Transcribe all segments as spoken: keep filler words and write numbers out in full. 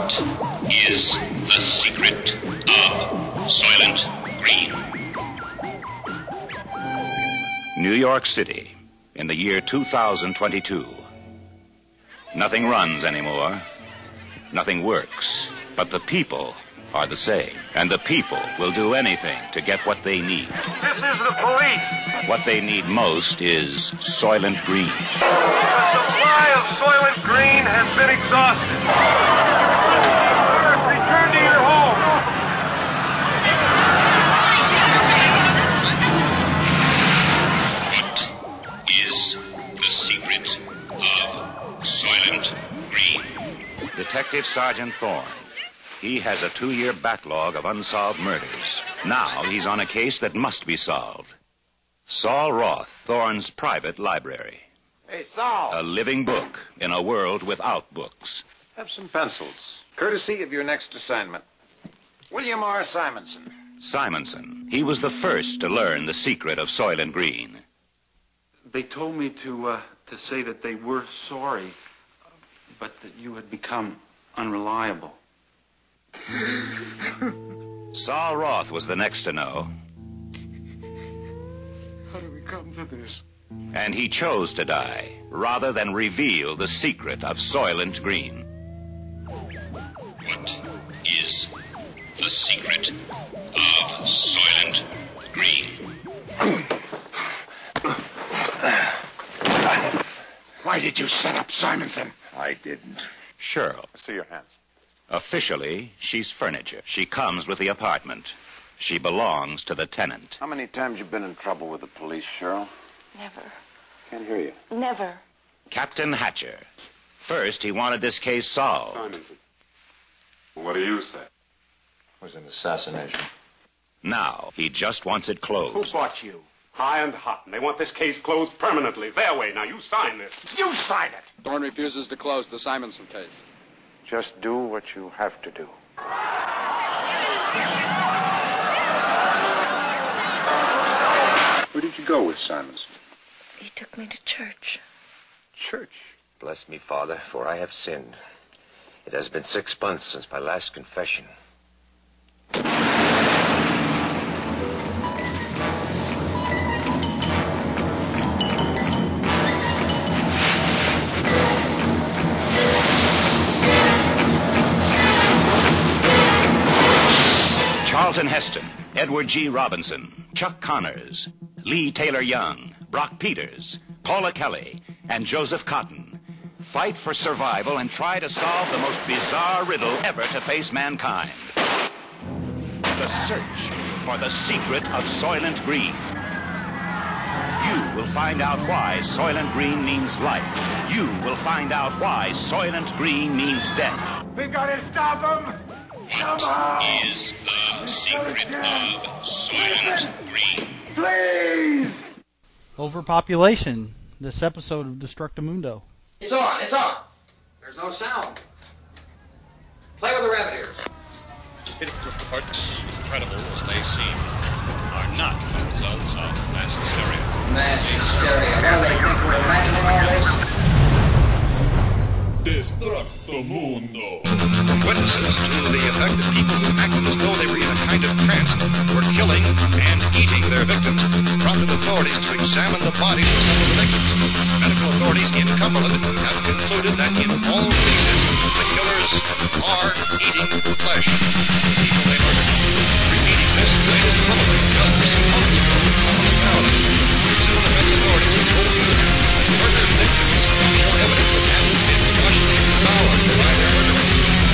What is the secret of Soylent Green? New York City, in the year two thousand twenty-two. Nothing runs anymore. Nothing works. But the people are the same. And the people will do anything to get what they need. This is the police. What they need most is Soylent Green. The supply of Soylent Green has been exhausted. Return to your home. What is the secret of Soylent Green? Detective Sergeant Thorne. He has a two-year backlog of unsolved murders. Now he's on a case that must be solved. Saul Roth, Thorne's private library. Hey, Saul. A living book in a world without books. Have some pencils, courtesy of your next assignment. William R. Simonson. Simonson. He was the first to learn the secret of Soylent Green. They told me to uh, to say that they were sorry, but that you had become unreliable. Saul Roth was the next to know. How do we come to this? And he chose to die rather than reveal the secret of Soylent Green. What is the secret of Soylent Green? Why did you set up Simonson? I didn't. Cheryl. I see your hands. Officially, she's furniture. She comes with the apartment. She belongs to the tenant. How many times you been in trouble with the police, Cheryl? Never. Can't hear you. Never. Captain Hatcher. First, he wanted this case solved. Simonson. What do you say? It was an assassination. Now, he just wants it Who closed. bought you? High and hot, and they want this case closed permanently. Their way. Now, you sign this. You sign it. Thorne refuses to close the Simonson case. Just do what you have to do. Where did you go with Simonson? He took me to church. Church. Bless me, Father, for I have sinned. It has been six months since my last confession. Charlton Heston, Edward G. Robinson, Chuck Connors, Lee Taylor Young, Brock Peters, Paula Kelly, and Joseph Cotton fight for survival and try to solve the most bizarre riddle ever to face mankind. The search for the secret of Soylent Green. You will find out why Soylent Green means life. You will find out why Soylent Green means death. We gotta stop him. What is the secret of Soylent Green? Please. Overpopulation. This episode of Destructamundo. It's on, it's on. There's no sound. Play with the rabbit ears. Reports, incredible as they seem, are not the results of mass hysteria. Mass hysteria. What do they think we're imagining all this? Destructamundo. From witnesses to the effect that people who acted as though they were in a kind of trance were killing and eating their victims prompted authorities to examine the bodies of some of the victims. Medical authorities in Cumberland have concluded that in all cases the killers are eating flesh. People they murdered. Repeating this, it is probably just as impossible in Cumberland County. Civil defense authorities have told you that murder victims show evidence of having been partially devoured by their murderers.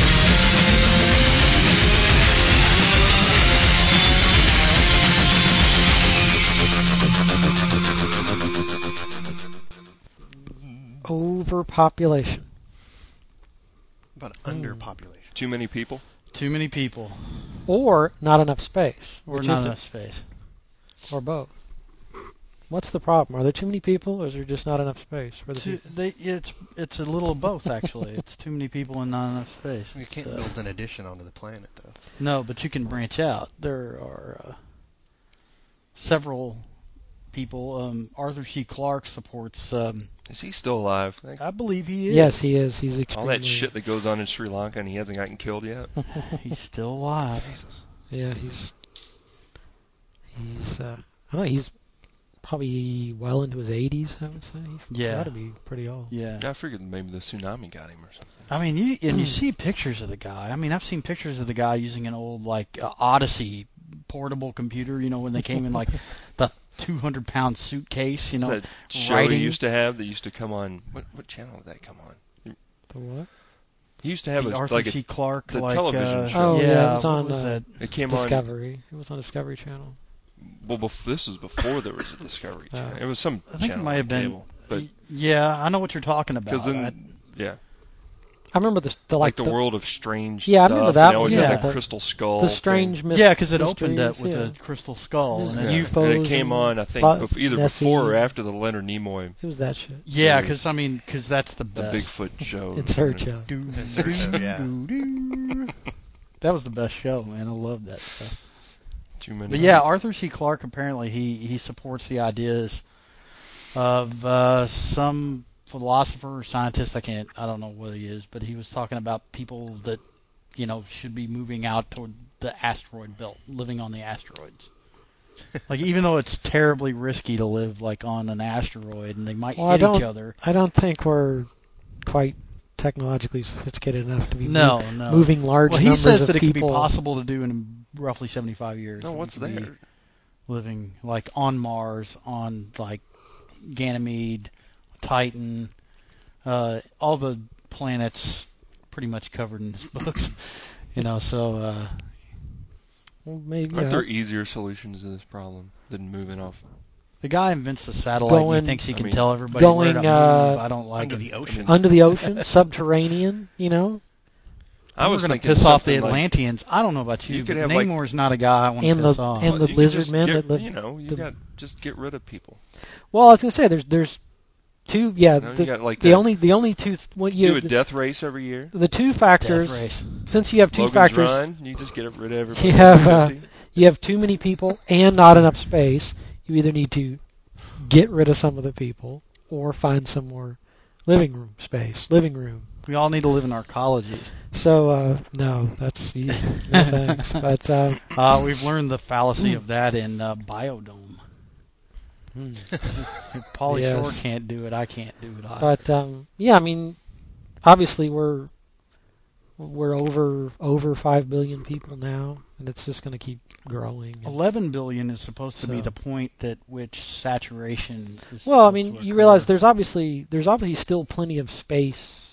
Overpopulation. About underpopulation. Too many people? Too many people. Or not enough space. Or which not is enough it? space. Or both. What's the problem? Are there too many people, or is there just not enough space for the Too, people? they, it's it's a little of both, actually. It's too many people and not enough space. You can't so. build an addition onto the planet, though. No, but you can branch out. There are uh, several people. Um, Arthur C. Clarke supports um, Is he still alive? I believe he is. Yes, he is. He's All extremely... that shit that goes on in Sri Lanka and he hasn't gotten killed yet? He's still alive. Jesus. Yeah, he's... He's, uh... I don't know, he's probably well into his eighties, I would say. He's Yeah. got to be pretty old. Yeah. Yeah, I figured maybe the tsunami got him or something. I mean, you and you see pictures of the guy. I mean, I've seen pictures of the guy using an old, like, uh, Odyssey portable computer, you know, when they came in, like, the two hundred pound suitcase, you know, that show writing. he used to have that used to come on... What what channel did that come on? The what? He used to have the a, Arthur like a, C. Clarke, the like, television uh, show. Oh, yeah, yeah, it was on what was uh, that? It came Discovery. On... It was on Discovery Channel. Well, bef- this was before there was a Discovery Uh, Channel. It was some I think channel it might have on been. cable, but Yeah, I know what you're talking about. because then, I- yeah, I remember the, the like, like, the, world of strange Yeah, I stuff. remember that and they always one, had yeah. that The- crystal skull the thing. strange mys- yeah, because it opened up mysteries, with yeah. the crystal skull. There's And then, U F Os. And it came and on, I think, Lo- bef- either Nessie. before or after the Leonard Nimoy, It was that shit. yeah, series. because I mean, because that's the the best. Bigfoot show. In search of. Do, In search of, yeah. do, do. That was the best show, man. I love that stuff. Too many. But yeah, Arthur C. Clarke apparently he, he supports the ideas of uh, some philosopher or scientist. I can't, I don't know what he is, but he was talking about people that you know should be moving out toward the asteroid belt, living on the asteroids. Like even though it's terribly risky to live like on an asteroid, and they might Well, I hit don't, each other. I don't think we're quite technologically sophisticated enough to be No, move, no. moving large well, he numbers says of that it could be people. possible to do in roughly seventy-five years. No, We what's could be there? Living like on Mars, on like Ganymede, Titan, uh, all the planets pretty much covered in his books. You know, so uh, Well, maybe, Aren't yeah. there easier solutions to this problem than moving off? the guy invents the satellite. and Going- he thinks he I can mean, tell everybody going, where to uh, move. I don't like Under it. the ocean. Under the ocean, subterranean, you know? I We're was going to thinking piss off the something like- Atlanteans. I don't know about you, You could but have, like- Namor's not a guy I want to And piss the- off. and Well, the you could lizard just men get- that live- You know, you the- got just get rid of people. Well, I was going to say, there's there's two, yeah, You know, you the, got, like, the that- only the only two, th- what you, Do a the, death race every year. the two factors, Death race. since you have two Logan's factors, Run, you just get rid of everybody. you have uh, fifty. you have too many people and not enough space. You either need to get rid of some of the people or find some more living room space, living room. We all need to live in our colleges. So uh, no, that's easy. No thanks. But uh, Uh, we've learned the fallacy of that in uh, Biodome. hmm. If Pauly Yes. Shore can't do it, I can't do it. either. But um, yeah, I mean, obviously we're we're over over five billion people now, and it's just going to keep growing. And, Eleven billion is supposed to be So- the point at which saturation is. well, I supposed mean, to you occur. realize there's obviously there's obviously still plenty of space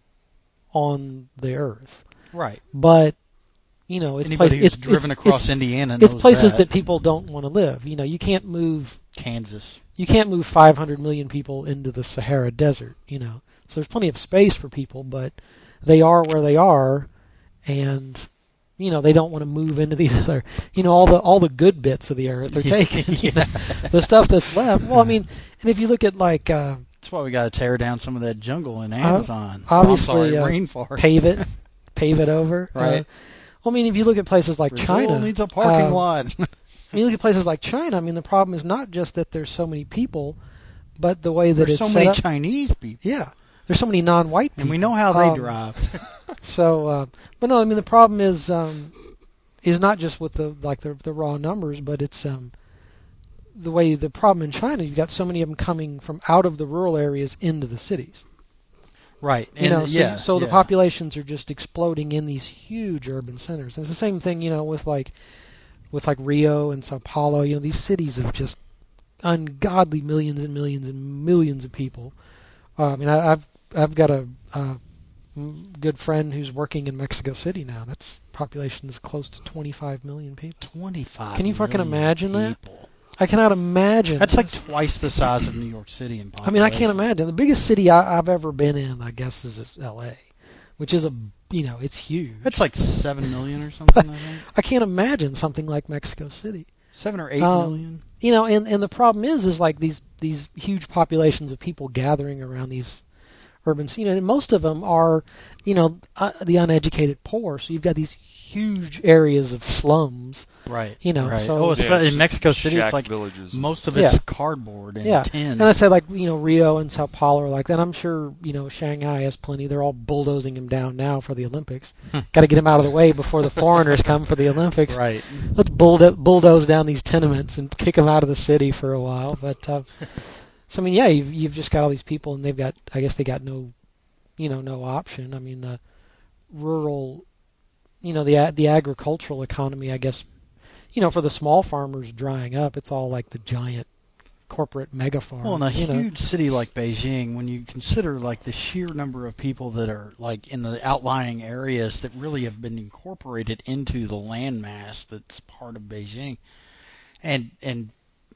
on the Earth, right? but you know, it's Anybody places who's it's driven it's, across it's, Indiana It's knows places that. that people don't want to live. You know, you can't move Kansas. you can't move five hundred million people into the Sahara Desert, you know. So there's plenty of space for people, but they are where they are, and you know they don't want to move into these other, you know, all the all the good bits of the earth are taken. You know, the stuff that's left. Well, I mean, and if you look at like uh, That's why we got to tear down some of that jungle in Amazon. uh, obviously, oh, uh, I'm sorry, rainforest. pave it, pave it over. Right. Uh, well, I mean, if you look at places like Brazil China, needs a parking uh, lot. I mean, you look at places like China. I mean, the problem is not just that there's so many people, but the way that There's it's so set many up. Chinese people, Yeah, there's so many non-white people, and we know how they Um, drive. So, uh, but no, I mean the problem is um, is not just with the like the the raw numbers, but it's um, the way the problem in China. You've got so many of them coming from out of the rural areas into the cities. Right. You And, know, so, yeah, so the yeah. populations are just exploding in these huge urban centers. And it's the same thing, you know, with like with like Rio and Sao Paulo. You know, these cities of just ungodly millions and millions and millions of people. Uh, I mean, I, I've I've got a, a good friend who's working in Mexico City now. That's population is close to twenty-five million people. twenty-five. Can you fucking million imagine that? people. I cannot imagine. That's like this. twice the size of New York City in I population. mean, I can't imagine. The biggest city I, I've ever been in, I guess, is L A, which is a you know it's huge. That's like seven million or something. I think I can't imagine something like Mexico City. seven or eight Um, million. You know, and, and the problem is, is like these these huge populations of people gathering around these urban scene, and most of them are, you know, uh, the uneducated poor. So you've got these huge areas of slums, right? You know, right. so oh, it's yeah, in Mexico City, shack it's like villages. most of it's Yeah. cardboard and yeah. tin. And I say like you know Rio and Sao Paulo are like that. I'm sure you know Shanghai has plenty. They're all bulldozing him down now for the Olympics. Got to get him out of the way before the foreigners come for the Olympics. Right. Let's bulldo- bulldoze down these tenements and kick them out of the city for a while. But uh, so I mean, yeah, you've you've just got all these people, and they've got. I guess they got no, you know, no option. I mean, the rural. You know, the the agricultural economy, I guess, you know, for the small farmers drying up, it's all like the giant corporate mega farms. Well, in a you know. huge city like Beijing, when you consider like the sheer number of people that are like in the outlying areas that really have been incorporated into the landmass that's part of Beijing, and and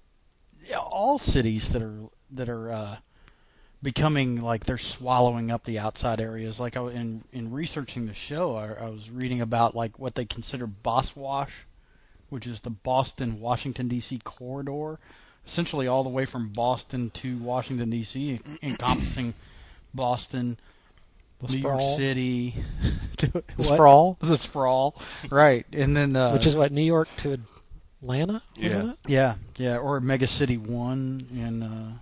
all cities that are that are uh, becoming like they're swallowing up the outside areas. Like I, in in researching the show, I, I was reading about like what they consider Boswash, which is the Boston Washington D C corridor, essentially all the way from Boston to Washington D C, encompassing Boston, The New sprawl. York City, The what? sprawl. the sprawl, right? And then uh, Which is what, New York to Atlanta, isn't Yeah. it? yeah, yeah, or Mega City One in uh,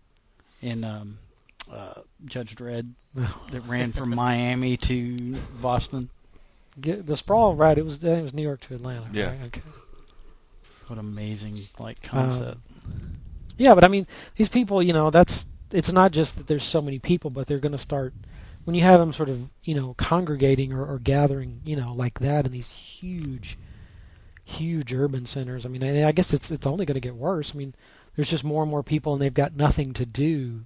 in um, uh, Judge Dredd that ran from Miami to Boston. Get, the sprawl, right? It was I think it was New York to Atlanta. Yeah. Right? Okay. What amazing like concept. Um, yeah, but I mean, these people, you know, that's it's not just that there's so many people, but they're going to start when you have them sort of, you know, congregating or, or gathering, you know, like that in these huge, huge urban centers. I mean, I, I guess it's it's only going to get worse. I mean, there's just more and more people, and they've got nothing to do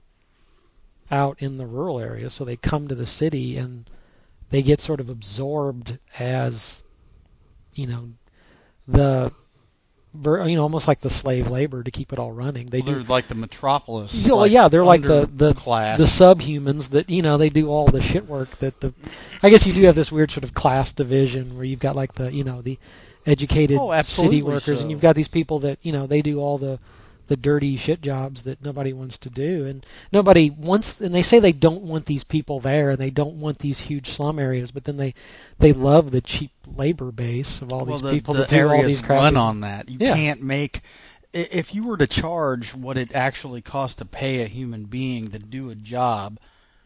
out in the rural areas, so they come to the city and they get sort of absorbed as, you know, the you know, almost like the slave labor to keep it all running. They well, do they're like the metropolis. Yeah, well, like yeah, they're like the the class, the subhumans that you know they do all the shit work that the. I guess you do have this weird sort of class division where you've got like the you know the educated Oh, absolutely city workers, so. and you've got these people that you know they do all the the dirty shit jobs that nobody wants to do, and nobody wants. And they say they don't want these people there, and they don't want these huge slum areas, but then they they love the cheap labor base of all well, these the, people the that do all areas these crappy. run on that. You Yeah. can't make i- if you were to charge what it actually costs to pay a human being to do a job.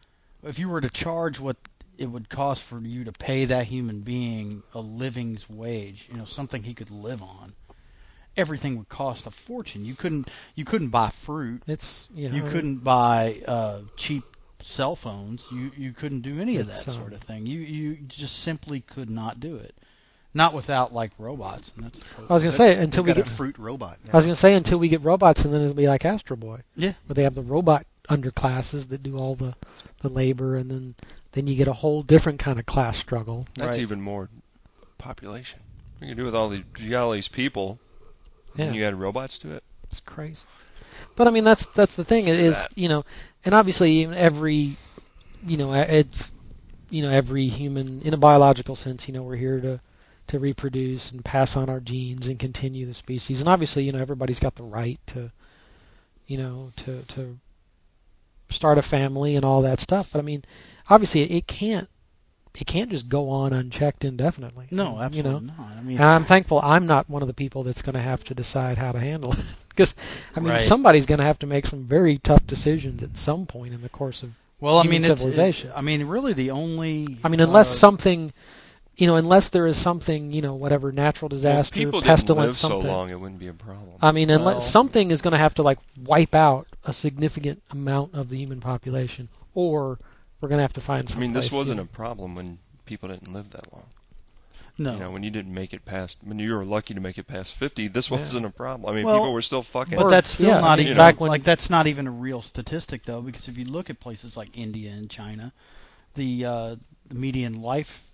If you were to charge what it would cost for you to pay that human being a living's wage, you know, something he could live on, everything would cost a fortune. You couldn't you couldn't buy fruit. It's you, know, You couldn't buy uh, cheap cell phones. You you couldn't do any of that It's, um, sort of thing. You you just simply could not do it. Not without like robots. And that's I was gonna say until we got get a fruit robot now. I was gonna say until we get robots, and then it'll be like Astro Boy. Yeah. Where they have the robot underclasses that do all the, the labor, and then then you get a whole different kind of class struggle. That's Right. even more population. What you can do with all the you got all these people, Yeah. and you add robots to it. It's crazy. But I mean, that's that's the thing. It is That. you know, and obviously every, you know, it's, you know, every human in a biological sense, you know, we're here to to reproduce and pass on our genes and continue the species. And obviously, you know, everybody's got the right to, you know, to to start a family and all that stuff. But I mean, obviously, it can't it can't just go on unchecked indefinitely. No, absolutely you know? not. I mean, And I'm thankful I'm not one of the people that's going to have to decide how to handle it. Because, I mean, Right. somebody's going to have to make some very tough decisions at some point in the course of well, I human mean, it's- civilization. It, I mean, really, the only. I mean, unless uh, something, you know, unless there is something, you know, whatever, natural Well, if disaster, people didn't pestilence, live so something. long, it wouldn't be a problem. I mean, unless Well- something is going to have to, like, wipe out a significant amount of the human population, or we're going to have to find I some mean, this place, you wasn't know. a problem when people didn't live that long. No. You know, when you didn't make it past, when you were lucky to make it past fifty, this Yeah. wasn't a problem. I mean, Well, people were still fucking. But that's still yeah, not I mean, even back when- like that's not even a real statistic though, because if you look at places like India and China, the, uh, the median life,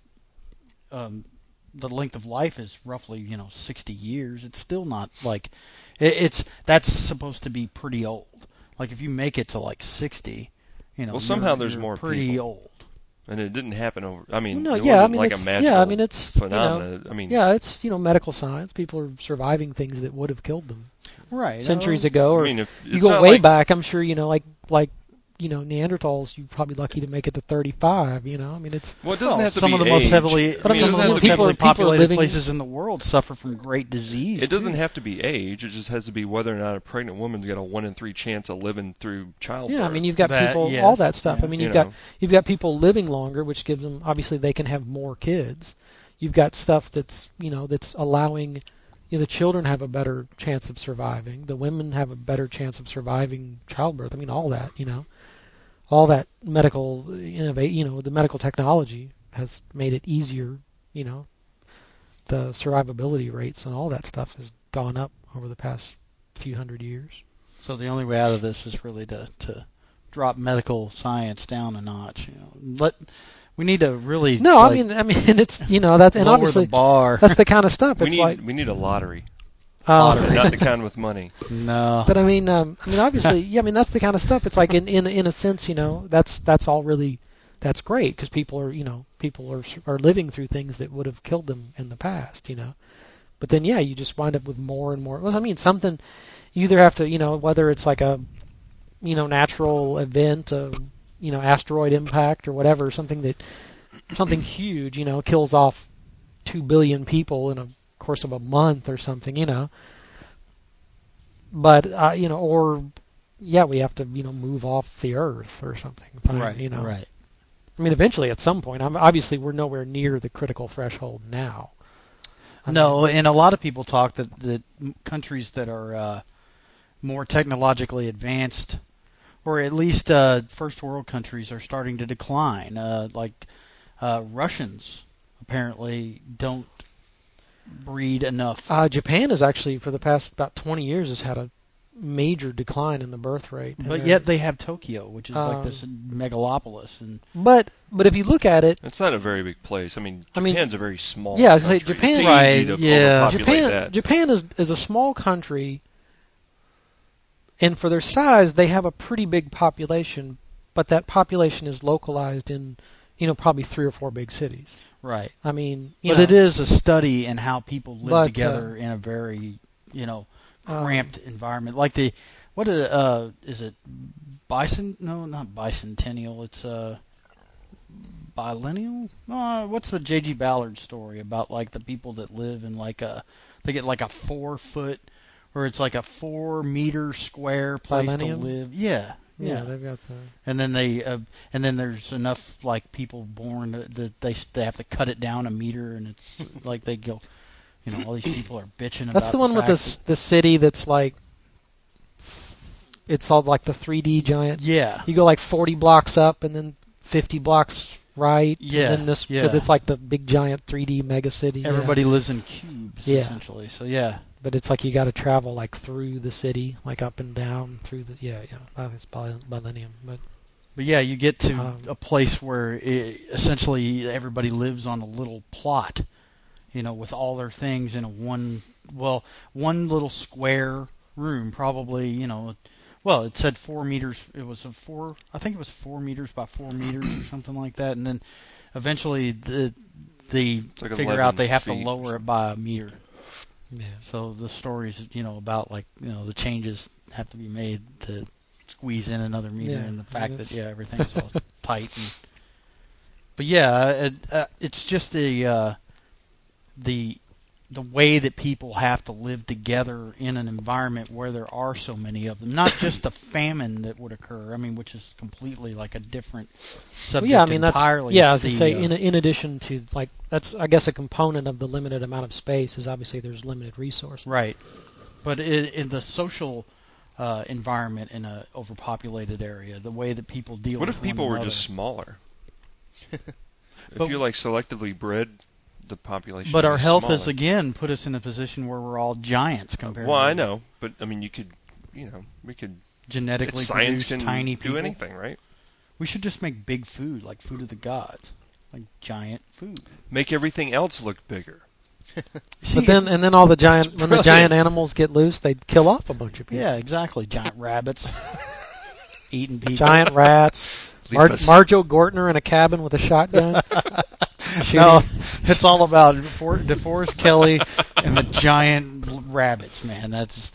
um, the length of life is roughly you know sixty years. It's still not like it, it's that's supposed to be pretty old. Like if you make it to like sixty, you know, Well, somehow you're- there's you're more pretty people. old. And it didn't happen over. I mean, No, it yeah, I wasn't mean, like it's, a magical yeah, I mean, it's, you know, phenomena. I mean, yeah, it's, you know, medical science. People are surviving things that would have killed them Right. centuries uh, ago. Or I mean, if, you it's go not way like, back, I'm sure, you know, like, like you know, Neanderthals, you're probably lucky to make it to thirty-five. You know, I mean, it's well, it doesn't well, have to some be of the age. most heavily, But I mean, some of the people most are- heavily people are populated living- places in the world suffer from great disease. It doesn't too. have to be age. It just has to be whether or not a pregnant woman's got a one in three chance of living through childbirth. Yeah, I mean, you've got That- people, yes, all that stuff. yeah. I mean, You you've got know. you've got people living longer, which gives them obviously they can have more kids. You've got stuff that's you know that's allowing you know, the children have a better chance of surviving. The women have a better chance of surviving childbirth. I mean, all that you know, all that medical innovate. You know, the medical technology has made it easier. You know, the survivability rates and all that stuff has gone up over the past few hundred years. So the only way out of this is really to, to drop medical science down a notch. You know, let we need to really No, like, I mean, I mean, it's you know that, and lower obviously the bar. that's the kind of stuff. we It's need like we need a lottery, um, but not the kind with money. No, But I mean, um, I mean, obviously, yeah. I mean, that's the kind of stuff. It's like in in in a sense, you know, that's that's all really that's great because people are you know people are are living through things that would have killed them in the past, you know. But then yeah, you just wind up with more and more. Well, I mean, something you either have to you know whether it's like a you know natural event, a you know asteroid impact or whatever, something that something huge, you know, kills off two billion people in a course of a month or something, you know. But uh, you know, or yeah, we have to you know move off the Earth or something. Fine, right, you know. right. I mean, eventually, at some point, I'm, obviously, we're nowhere near the critical threshold now. I No, mean, and a lot of people talk that that countries that are uh, more technologically advanced, or at least uh, first world countries, are starting to decline. Uh, like uh, Russians apparently don't breed enough. uh, Japan has actually, for the past about twenty years, has had a major decline in the birth rate. But And yet they have Tokyo, which is Um, like this megalopolis, and But but if you look at it, It's not a very big place. I mean, I mean, Japan's a very small. yeah, I was gonna say, country. Japan- It's Right, easy to yeah. overpopulate Japan that. Japan is is a small country, and for their size, they have a pretty big population. But that population is localized in, you know, probably three or four big cities. right. I mean, you But know, it is a study in how people live But, uh, together in a very, you know, um, cramped environment. Like the, what is, uh, is it bison? No, not bicentennial. It's uh, bilineal. Uh, what's the J G Ballard story about? Like the people that live in like a, they get like a four foot, or it's like a four meter square place Bilennium? to live. Yeah. yeah, Yeah, they've got the. and then they, uh, and then there's enough like people born that that they they have to cut it down a meter, and it's like they go, you know, all these people are bitching about. That's the one with fact this the city that's like. It's all like the three D giant. that- yeah, You go like forty blocks up and then fifty blocks right. Yeah, And then this yeah. because it's like the big giant three D mega city. yeah. everybody lives in cubes Yeah. essentially. So yeah, But it's like you got to travel like through the city, like up and down through the yeah yeah. I think it's bil- Millennium, but but yeah, you get to Um, a place where it, essentially everybody lives on a little plot, you know, with all their things in a one well one little square room, probably you know. Well, it said four meters. It was a four. I think it was four meters by four meters or something like that. And then eventually, the they like figure eleven out they have feet to or lower it by a meter. yeah. So the stories, you know, about like you know the changes have to be made to squeeze in another meter, Yeah, and the fact that that's- yeah everything's all tight. And, but yeah, it, uh, it's just the uh, the the way that people have to live together in an environment where there are so many of them. Not just the famine that would occur. I mean, which is completely like a different subject Well, yeah, I mean that's entirely. yeah. It's As I the, say, uh, in in addition to like that's I guess a component of the limited amount of space is obviously there's limited resources. right, but in, in the social uh, environment in a overpopulated area, the way that people deal. What with if people one were another. just smaller? if But- you like selectively bred the population. But to our be health smaller. has again put us in a position where we're all giants compared. Well, to I know, but I mean, you could, you know, we could genetically it's science produce can tiny do people. anything, right? We should just make big food, like food of the gods, like giant food. Make everything else look bigger. But then and then all the giant when the brilliant. giant animals get loose, they kill off a bunch of people. Yeah, exactly. Giant rabbits eating people. Giant rats. Leave Mar- us. Marjo Gortner in a cabin with a shotgun. shooting. No, it's all about DeFor- DeForest Kelly and the giant rabbits, man. That's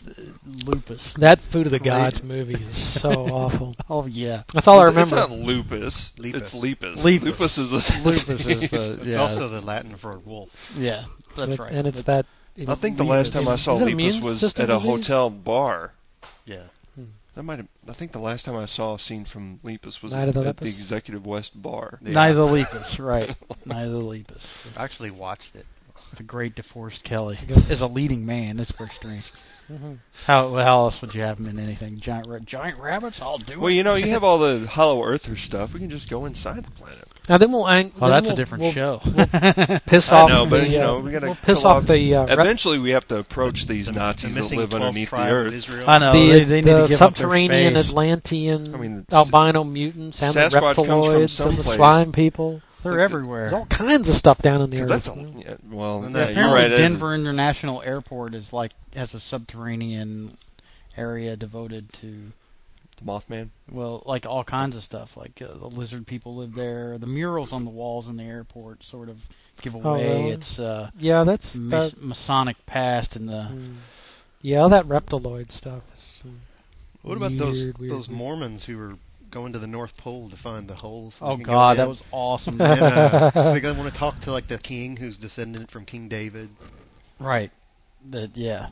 lupus. That Food of the Great. Gods movie is so awful. Oh yeah, that's all I It's- remember. It's not lupus. Lepus. It's lepus. Lepus. Lupus is the Lupus is the It's yeah. also the Latin for wolf. Yeah, that's But- right. And it's But- that. I think the last time I saw Is it lepus immune was system at a disease? hotel bar. Yeah. That might have. I think the last time I saw a scene from Lepus was Night at, of the at the Lepus? Executive West Bar. Yeah. Neither the Lepus, right? Neither the Lepus. I actually watched it. The great DeForest Kelly That's a good- is a leading man. That's very strange. Mhm. How how else would you have him in anything? Giant ra- giant rabbits? I'll do it. Well, you know, you have all the Hollow Earther stuff. We can just go inside the planet. Now then we'll. Ang- Oh, then that's we'll, a different we'll, show. We'll piss I off know, but the. you know, uh, we gotta we'll piss kill off off- the. Uh, rep- Eventually, we have to approach these The- Nazis the that missing live twelfth underneath the tribe of earth. Israel. I know the, they, they need the to give up their subterranean space. Atlantean I mean, albino mutants and the Sasquatch comes from reptiloids and the someplace. slime people. They're Like the- everywhere. There's all kinds of stuff down in the 'Cause earth. that's a, yeah, well, And yeah, that- you're Apparently, right. it is. Denver International Airport is like has a subterranean area devoted to The Mothman. well, like all kinds of stuff. Like uh, the lizard people live there. The murals on the walls in the airport sort of give Oh, away really? its uh, Yeah, that's Mas- that, Masonic past and the. mm. Yeah, all that reptiloid stuff. Is, um, What about those weird, weird, those weird. Mormons who were going to the North Pole to find the holes? so Oh they can go God, in? that was awesome. And, uh, so they want to talk to like the king who's descendant from King David. Right. That yeah.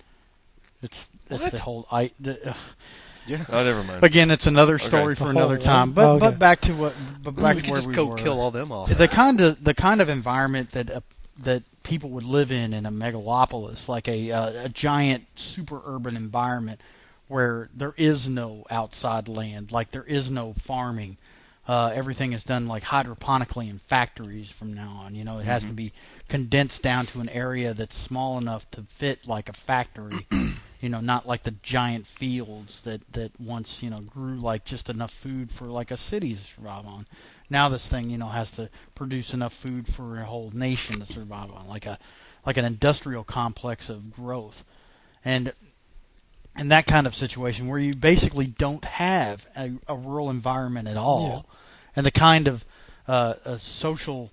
It's it's What? the whole I. The, uh, Yeah. Oh, never mind. again, it's another story Okay. for The another whole time. one? But Oh, okay. but back to what. But back we to could where just we go were. kill all them off. The kind of the kind of environment that uh, that people would live in in a megalopolis, like a uh, a giant super urban environment where there is no outside land, like there is no farming. Uh, everything is done like hydroponically in factories from now on. You know, it has Mm-hmm. to be condensed down to an area that's small enough to fit like a factory. You know, not like the giant fields that, that once, you know, grew like just enough food for like a city to survive on. Now this thing, you know, has to produce enough food for a whole nation to survive on, like a like an industrial complex of growth. And in that kind of situation where you basically don't have a, a rural environment at all, Yeah. and the kind of uh, uh, social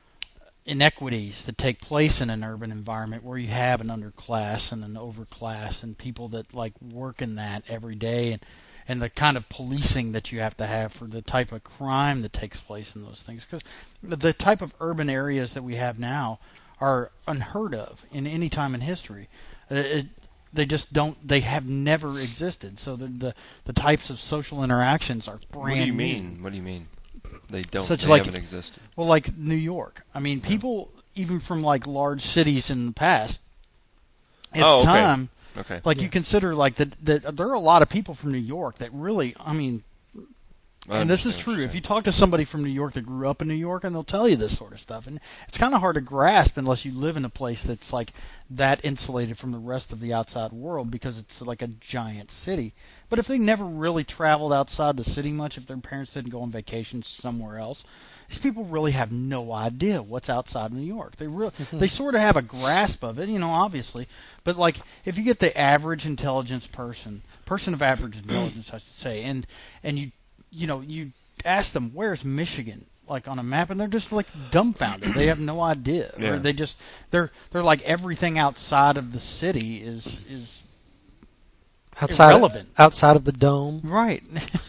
inequities that take place in an urban environment where you have an underclass and an overclass and people that like work in that every day, and and the kind of policing that you have to have for the type of crime that takes place in those things, because the type of urban areas that we have now are unheard of in any time in history. Uh, it, they just don't. They have never existed. So the the, the types of social interactions are brand What do you new. mean? What do you mean? They don't. Such they like- haven't existed. Well, like New York. I mean, people even from like large cities in the past. At Oh, the okay. time, Okay. like Yeah. you consider like that that there are a lot of people from New York that really. I mean, I and this is understand what true. you're If you saying. talk to somebody from New York that grew up in New York, and they'll tell you this sort of stuff, and it's kind of hard to grasp unless you live in a place that's like that insulated from the rest of the outside world, because it's like a giant city. But if they never really traveled outside the city much, if their parents didn't go on vacation somewhere else, these people really have no idea what's outside New York. They really, they sort of have a grasp of it, you know, obviously. But like, if you get the average intelligence person, person of average intelligence, I should say, and and you you know, you ask them, where's Michigan, like on a map, and they're just like dumbfounded. They have no idea. Yeah. Or they just they're they're like everything outside of the city is is outside irrelevant. outside of the dome. Right.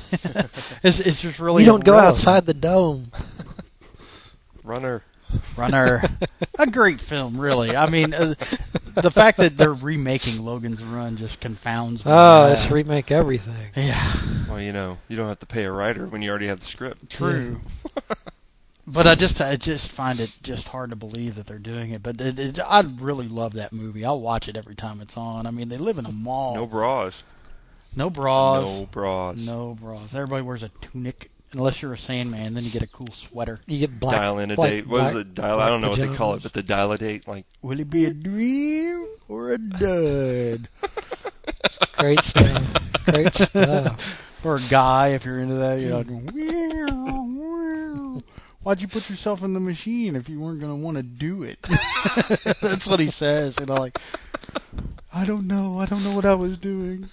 it's it's just really You don't go irrelevant. outside the dome. Runner. Runner. A great film, really. I mean, uh, the fact that they're remaking Logan's Run just confounds me. Oh, Uh, let's remake everything. Yeah. Well, you know, you don't have to pay a writer when you already have the script. True. But I just I just find it just hard to believe that they're doing it. But it, it, I really love that movie. I'll watch it every time it's on. I mean, they live in a mall. No bras. No bras. No bras. No bras. Everybody wears a tunic. Unless you're a Sandman, then you get a cool sweater. You get black. Dial in a black- date. What is black- it? Dial. black I don't know what they call it, pajamas. but the dial a date. Like, Will it be a dream or a dud? Great stuff. Great stuff. Or a guy, if you're into that, you're like, "Meow, meow." Why'd you put yourself in the machine if you weren't going to want to do it? That's what he says. You know, like, I don't know. I don't know what I was doing.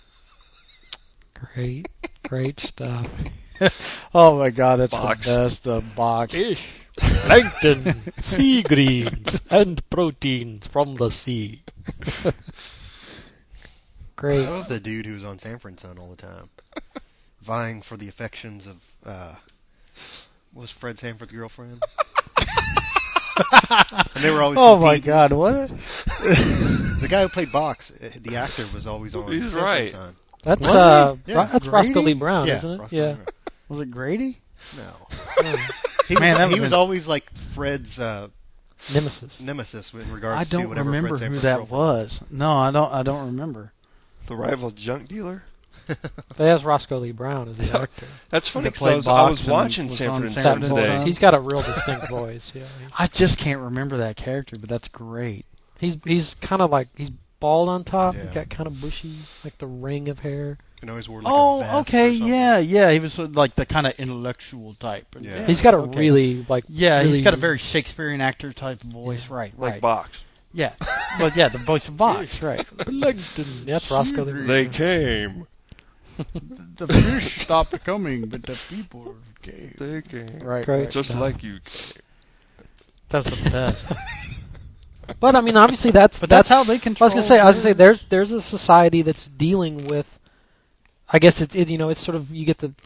Great, great stuff. Oh my God, that's Box. the best. The box. Fish, plankton, sea greens, and proteins from the sea. Great. That was the dude who was on Sanford and Son all the time, vying for the affections of. Uh, what was Fred Sanford's girlfriend? And they were always. Oh my competing. God! What? The guy who played Box, the actor, was always on. He's Sanford right. and Son. That's Was uh, he? Ro- Yeah. that's Roscoe Grady? Lee Brown, Yeah, isn't it? Roscoe yeah. Lee Brown. Was it Grady? No. He Man, that was, he would've was been- always like Fred's uh, Nemesis. nemesis in regards I to don't whatever remember Fred who Sanford's that girlfriend was. No, I don't. I don't remember. The rival junk dealer. That's Roscoe Lee Brown as the actor. That's funny That because I played was, I was box and watching was Sanford on and Sanford Son and today. Son. He's got a real distinct voice. Yeah. He's, I just can't remember that character, but that's great. he's he's kind of like he's bald on top. Yeah. He's got kind of bushy, like the ring of hair. and always wore like a Oh, vest okay, or something. yeah, yeah. He was uh, like the kind of intellectual type. Yeah. He's got a okay. really like Yeah, really, he's got a very Shakespearean actor type of voice. Right, Like right. Box. Yeah, well, yeah, the voice of Box. Right. Plankton. That's Roscoe Lee Brown. They came. The fish stopped coming, but the people came. They came. Right, Great right. Just stuff. like you came. That's the best. But I mean, obviously, that's But that's how they control I was gonna say. I was gonna say kids. there's there's a society that's dealing with. I guess it's it, you know it's sort of you get the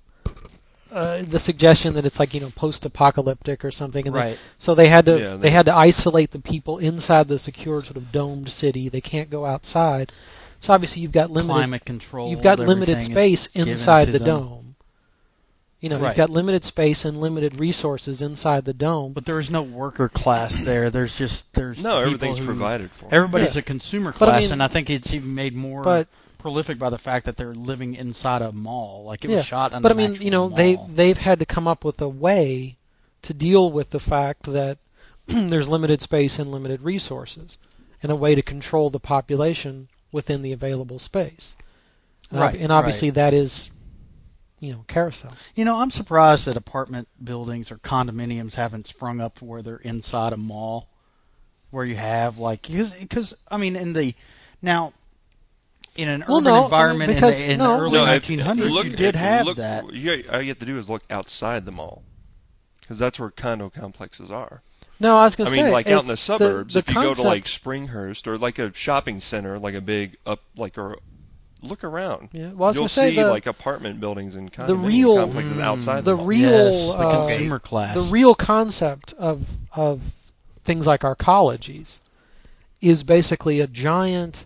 uh, the suggestion that it's like you know post-apocalyptic or something, and they- Right. so they had to Yeah, they, they- had to isolate the people inside the secure sort of domed city. They can't go outside. So obviously you've got limited Climate control. You've got limited everything space is given inside to the them. dome. You know, Right. you've got limited space and limited resources inside the dome. But there is no worker class there. There's just there's No, people everything's who- provided for. Everybody's Yeah. a consumer But I class, mean- and I think it's even made more but- prolific by the fact that they're living inside a mall. Like it yeah, was shot on but I an mean, actual you know, mall. they they've had to come up with a way to deal with the fact that there's limited space and limited resources, and a way to control the population within the available space. And ob- Right, and obviously right. that is, you know, carousel. You know, I'm surprised that apartment buildings or condominiums haven't sprung up to where they're inside a mall, where you have like because I mean in the now in an Well, urban no, I mean, environment because- in the, in no. the early No, if- nineteen hundreds, look- you did if- have look, that. You, all you have to do is look outside the mall, because that's where condo complexes are. No, I was going I to mean, say, like out in the it's suburbs, the if you go to concept- like Springhurst or like a shopping center, like a big up, like or look around. Yeah, well, I was You'll gonna say see the- like apartment buildings and the condominium real complexes outside the the mall. real Yes, the uh, consumer class. the real concept of of things like arcologies is basically a giant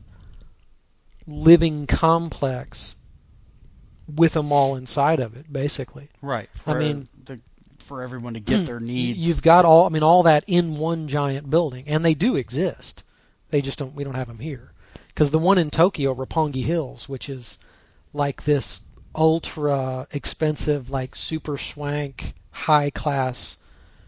living complex with a mall inside of it, basically. Right. I For mean, the, for everyone to get their needs. you've got all I mean all that in one giant building, and they do exist. They just don't we don't have them here. Because the one in Tokyo, Roppongi Hills, which is like this ultra expensive, like super swank, high class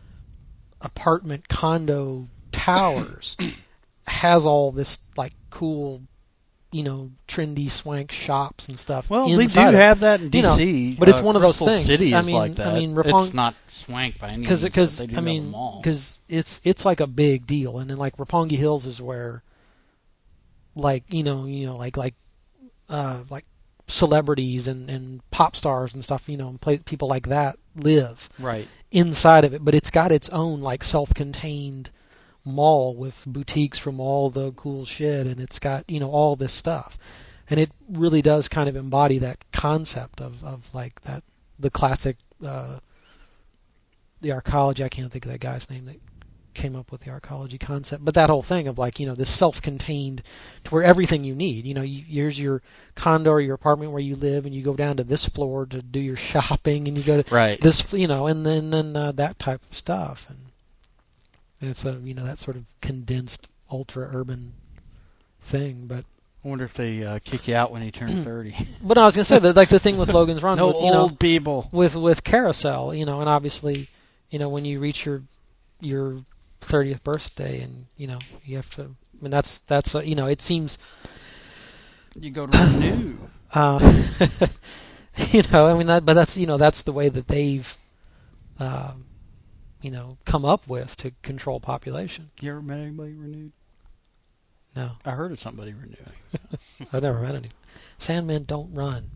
apartment condo towers, has all this like cool, you know, trendy swank shops and stuff. Well, they do inside it. have that in You know, D C. but it's Uh, one of those Crystal things. City I is mean, like that. I mean, Roppongi, it's not swank by any means. because but because they do I have a mean mall. because it's it's like a big deal, and then like Roppongi Hills is where, like you know you know like like, uh like celebrities and and pop stars and stuff you know and play, people like that live right inside of it, but it's got its own like self-contained mall with boutiques from all the cool shit, and it's got you know all this stuff, and it really does kind of embody that concept of of like that the classic. Uh, the arcology, I can't think of that guy's name that came up with the arcology concept, but that whole thing of like, you know, this self-contained to where everything you need, you know, you, here's your condo or your apartment where you live, and you go down to this floor to do your shopping, and you go to right. this, you know, and then, then uh, that type of stuff. And it's a, you know, that sort of condensed ultra-urban thing, but I wonder if they uh, kick you out when you turn thirty. But no, I was gonna say that like the thing with Logan's Run, no with, you old know, people with with Carousel, you know, and obviously, you know, when you reach your your thirtieth birthday, and you know, you have to. I mean, that's that's a, you know, it seems you go to renew. Uh, you know, I mean, that, but that's you know, that's the way that they've, uh, you know, come up with to control population. You ever met anybody renewed? No. I heard of somebody renewing. I've never met any. Sandmen don't run.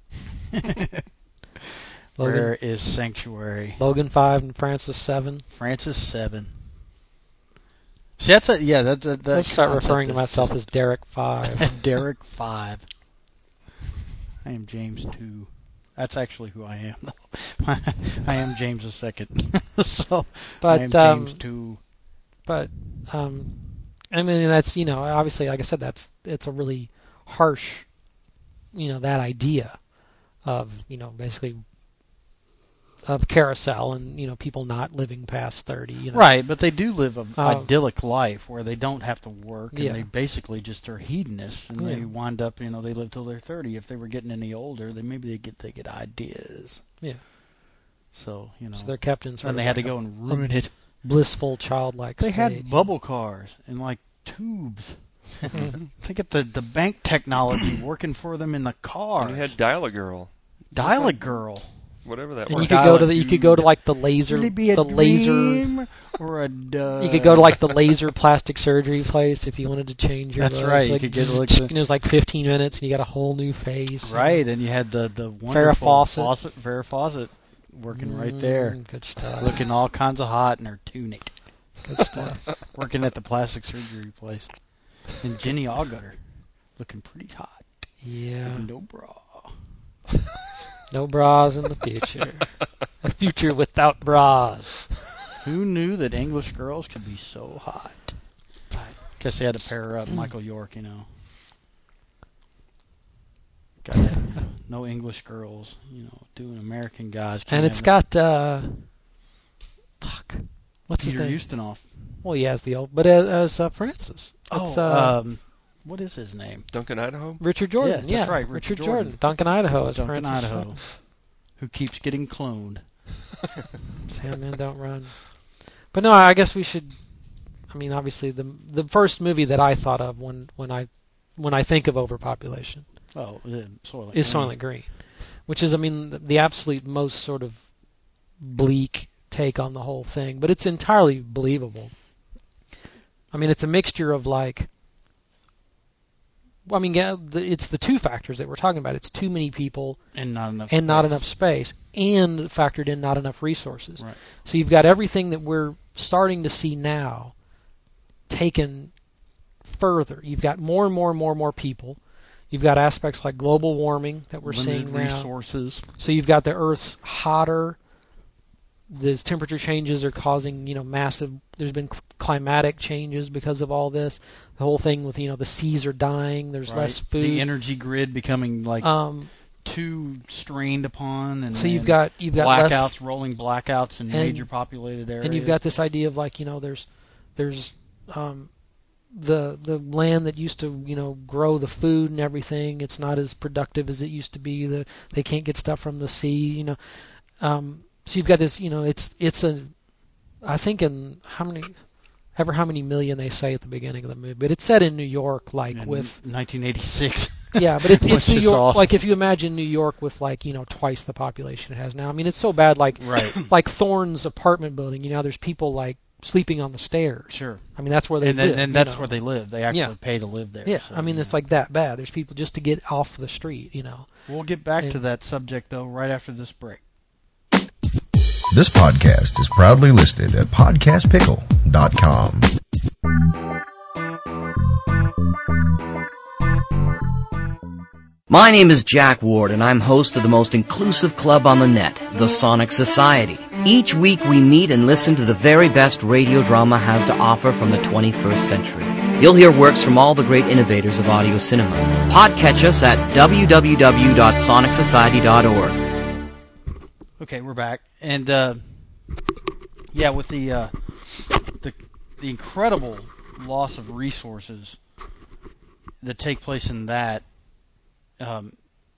Where is Sanctuary? Logan five and Francis seven. Francis seven. See, that's a, yeah, that, that, that Let's start concept referring to is myself just- as Derek Five. Derek Five. I am James Two. That's actually who I am, though. I am James the Second. So but, I am James um, Two. But um, I mean, that's you know, obviously, like I said, that's it's a really harsh, you know, that idea of you know basically of carousel and you know people not living past thirty. You know. Right, but they do live an Uh, idyllic life where they don't have to work, and Yeah. they basically just are hedonists, and they Yeah. wind up, you know, they live till they're thirty. If they were getting any older, then maybe they get they get ideas. Yeah. So you know, So they're kept in sort and of they had like to go a- and ruin it. blissful childlike They state. had bubble cars and like tubes. They get the the bank technology working for them in the car. And you had Dial-A-Girl. Dial-A-Girl. Whatever that And was. you could go to the you could go to like the laser Will it be a the laser dream or a dud? you could go to like the laser plastic surgery place if you wanted to change your That's looks. right, you Like, could get, zzz, like, the- and it was like fifteen minutes and you got a whole new face. Right, and you had the the wonderful Farrah Fawcett. Fawcett, Farrah Fawcett working right there, Mm, good stuff. looking all kinds of hot in her tunic. Good stuff. Working at the plastic surgery place, and Jenny Allgutter looking pretty hot. Yeah. With no bra. No bras in the future. A future without bras. Who knew that English girls could be so hot? Guess they had to pair up Michael York, you know. Got that. No English girls, you know, doing American guys. And it's got uh fuck. What's Peter his name? Ustinov. Well, he has the old, but as, as uh, Francis. Oh, It's, uh, um, what is his name? Duncan Idaho? Richard Jordan. Yeah, Yeah, that's right. Richard, Richard Jordan. Jordan. Duncan Idaho is Duncan Francis. Idaho, who keeps getting cloned. Sandman don't run. But no, I guess we should. I mean, obviously, the the first movie that I thought of when when I when I think of overpopulation. Oh, uh, Soylent is Green. Soylent Green, which is, I mean, the, the absolute most sort of bleak take on the whole thing, but it's entirely believable. I mean, it's a mixture of like. Well, I mean, yeah, the, it's the two factors that we're talking about. It's too many people and not enough and not space. enough space, and factored in not enough resources. Right. So you've got everything that we're starting to see now taken further. You've got more and more and more and more people. You've got aspects like global warming that we're Limited seeing now. resources. So you've got the Earth's hotter. These temperature changes are causing, you know, massive. There's been cl- climatic changes because of all this. The whole thing with, you know, the seas are dying. There's Right. less food. The energy grid becoming like Um, too strained upon, and So you've and got- you've got blackouts, less- rolling blackouts in and- major populated areas. And you've got this idea of like, you know, there's there's um, the the land that used to, you know, grow the food and everything. It's not as productive as it used to be. The they can't get stuff from the sea, you know. Um, so you've got this, you know, it's it's a, I think in how many, ever how many million they say at the beginning of the movie, but it's set in New York, like in with nineteen eighty-six. Yeah, but it's it's Which New is York. awesome. Like if you imagine New York with like, you know, twice the population it has now. I mean, it's so bad. Like Right. like Thorne's apartment building. You know, there's people like sleeping on the stairs. Sure. I mean, that's where they and then, live. and you that's know. where they live. They actually Yeah. pay to live there. Yeah, so, I mean, yeah. it's like that bad. There's people just to get off the street. You know. We'll get back And- to that subject though right after this break. This podcast is proudly listed at podcast pickle dot com. My name is Jack Ward, and I'm host of the most inclusive club on the net, the Sonic Society. Each week we meet and listen to the very best radio drama has to offer from the twenty-first century. You'll hear works from all the great innovators of audio cinema. Podcatch us at w w w dot sonic society dot org. Okay, we're back, and uh, yeah, with the uh, the the incredible loss of resources that take place in that. Um,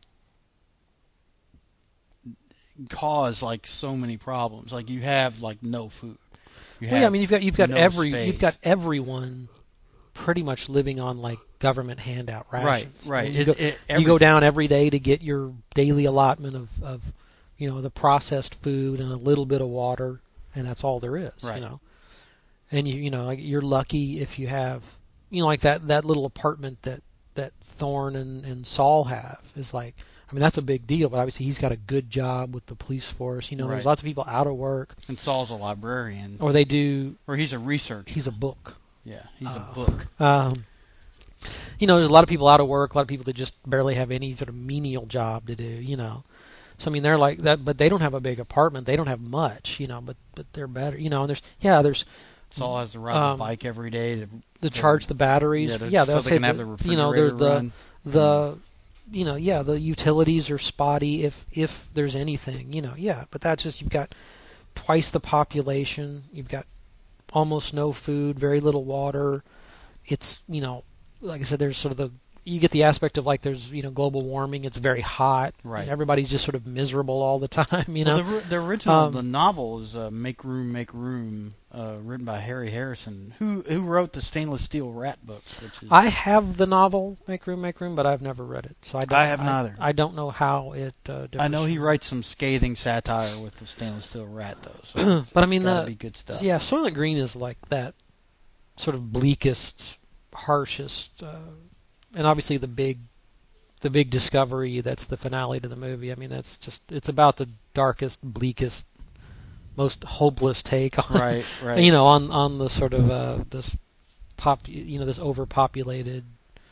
cause like so many problems. Like you have like no food. You Well, yeah, I mean, you've got you've got no every space. you've got everyone pretty much living on like government handout rations. right. I mean, you, It- go, it- you go everything. down every day to get your daily allotment of, of you know the processed food and a little bit of water, and that's all there is. Right. You know, and you you know like, you're lucky if you have you know like that that little apartment that. that Thorne and, and Saul have is like, I mean, that's a big deal, but obviously he's got a good job with the police force. You know, there's Right. lots of people out of work. And Saul's a librarian. Or they do... Or he's a researcher. He's a book. Yeah, he's uh, a book. Um, you know, there's a lot of people out of work, a lot of people that just barely have any sort of menial job to do, you know. So, I mean, they're like that, but they don't have a big apartment. They don't have much, you know, but, but they're better, you know, and there's, yeah, there's... Saul has to ride um, the bike every day to... To charge the batteries. Yeah, yeah they'll so say they can the, have the you know, they're the, run. the, you know, yeah, the utilities are spotty if, if there's anything, you know, yeah, but that's just, you've got twice the population, you've got almost no food, very little water. It's, you know, like I said, there's sort of the, you get the aspect of like there's, you know, global warming, it's very hot. Right. Everybody's just sort of miserable all the time, you know. Well, the, the original, um, the novel is uh, Make Room, Make Room, uh, written by Harry Harrison, who who wrote the Stainless Steel Rat books. Which is, I have the novel Make Room, Make Room, but I've never read it, so I don't. I haven't either. I don't know how it. Uh, I know he writes some scathing satire with the Stainless Steel Rat, though. So it's, but it's I mean, gotta the, be good stuff. Yeah, Soylent Green is like that sort of bleakest, harshest, uh, and obviously the big, the big discovery. That's the finale to the movie. I mean, that's just it's about the darkest, bleakest, most hopeless take on, right, right. you know, on on the sort of uh, this pop, you know, this overpopulated,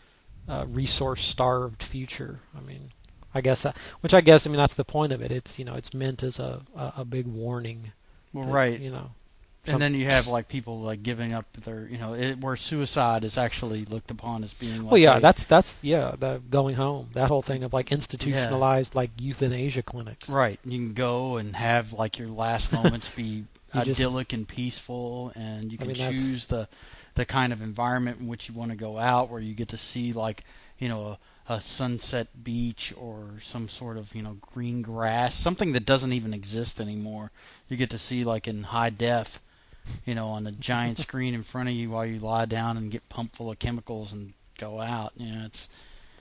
uh, resource-starved future. I mean, I guess that, which I guess, I mean, that's the point of it. It's, you know, it's meant as a a, a big warning. Well, that, right. You know. And then you have like people like giving up their, you know, it, where suicide is actually looked upon as being. Like well, yeah, a, that's that's yeah, the going home. That whole thing of like institutionalized yeah. like euthanasia clinics. Right, you can go and have like your last moments be idyllic just, and peaceful, and you can I mean, choose the the kind of environment in which you want to go out, where you get to see like, you know, a, a sunset beach or some sort of, you know, green grass, something that doesn't even exist anymore. You get to see like in high def. You know, on a giant screen in front of you while you lie down and get pumped full of chemicals and go out. You know, it's.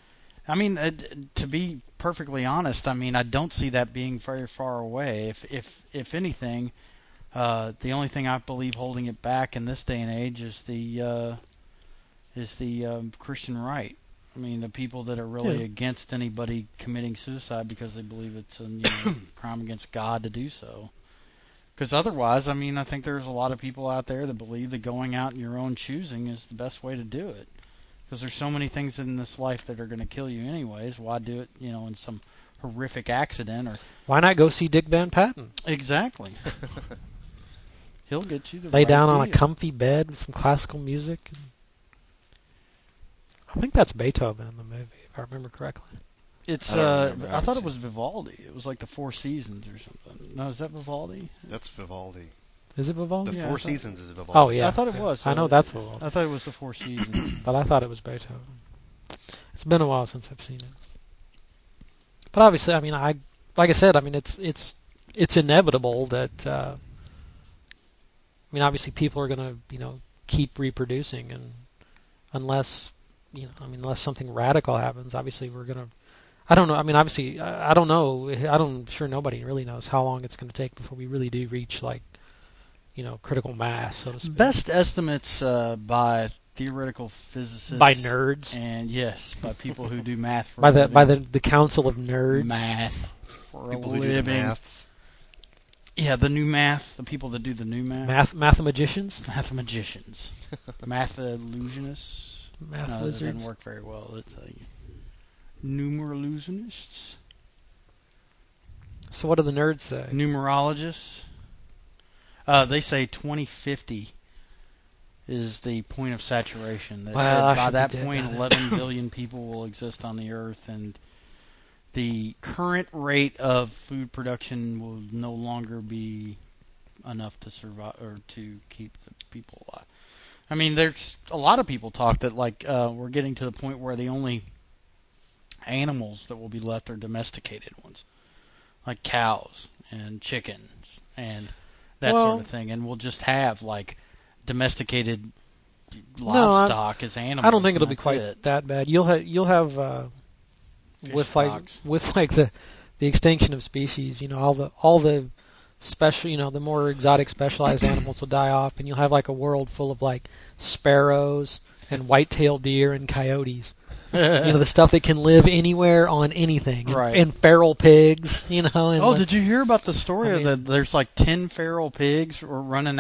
I mean, uh, to be perfectly honest, I mean, I don't see that being very far away. If, if, if anything, uh, the only thing I believe holding it back in this day and age is the, uh, is the um, Christian right. I mean, the people that are really yeah. against anybody committing suicide because they believe it's a you know, crime against God to do so. Because otherwise, I mean, I think there's a lot of people out there that believe that going out in your own choosing is the best way to do it. Because there's so many things in this life that are going to kill you anyways. Why do it, you know, in some horrific accident? Or why not go see Dick Van Patten? Exactly. He'll get you the Lay right down deal. on a comfy bed with some classical music. I think that's Beethoven in the movie, if I remember correctly. It's. I, uh, I thought it was Vivaldi. It was like the Four Seasons or something. No, is that Vivaldi? That's Vivaldi. Is it Vivaldi? The yeah, Four thought, Seasons is Vivaldi. Oh yeah, I thought it was. I know that's Vivaldi. I thought it was the Four Seasons, but I thought it was Beethoven. It's been a while since I've seen it. But obviously, I mean, I like I said, I mean, it's it's it's inevitable that. Uh, I mean, obviously, people are going to you know keep reproducing, and unless you know, I mean, unless something radical happens, obviously, we're going to. I don't know. I mean, obviously, I, I don't know. I don't. I'm sure nobody really knows how long it's going to take before we really do reach like, you know, critical mass, so to speak. Best estimates uh, by theoretical physicists, by nerds, and yes, by people who do math for by a the living. by the the Council of Nerds. Math for people a who living. do the maths. Yeah, the new math. The people that do the new math. Math mathemagicians. Mathemagicians. Math illusionists. Math no, wizards. That didn't work very well. I'll tell you. Numerallusionists. So what do the nerds say? Numerologists. Uh, they say twenty fifty is the point of saturation. That, well, that by that point, eleven billion people will exist on the Earth, and the current rate of food production will no longer be enough to survive or to keep the people alive. I mean, there's a lot of people talk that like uh, we're getting to the point where the only animals that will be left are domesticated ones, like cows and chickens and that well, sort of thing, and we'll just have like domesticated livestock no, as animals. I don't think it'll be quite it. that bad. You'll have you'll have uh, with like stocks. with like the the extinction of species. You know, all the all the special, you know, the more exotic specialized animals will die off, and you'll have like a world full of like sparrows and white-tailed deer and coyotes. You know, the stuff that can live anywhere on anything. And, right. and feral pigs, you know. And oh, the, did you hear about the story I of mean, that there's like ten feral pigs were running out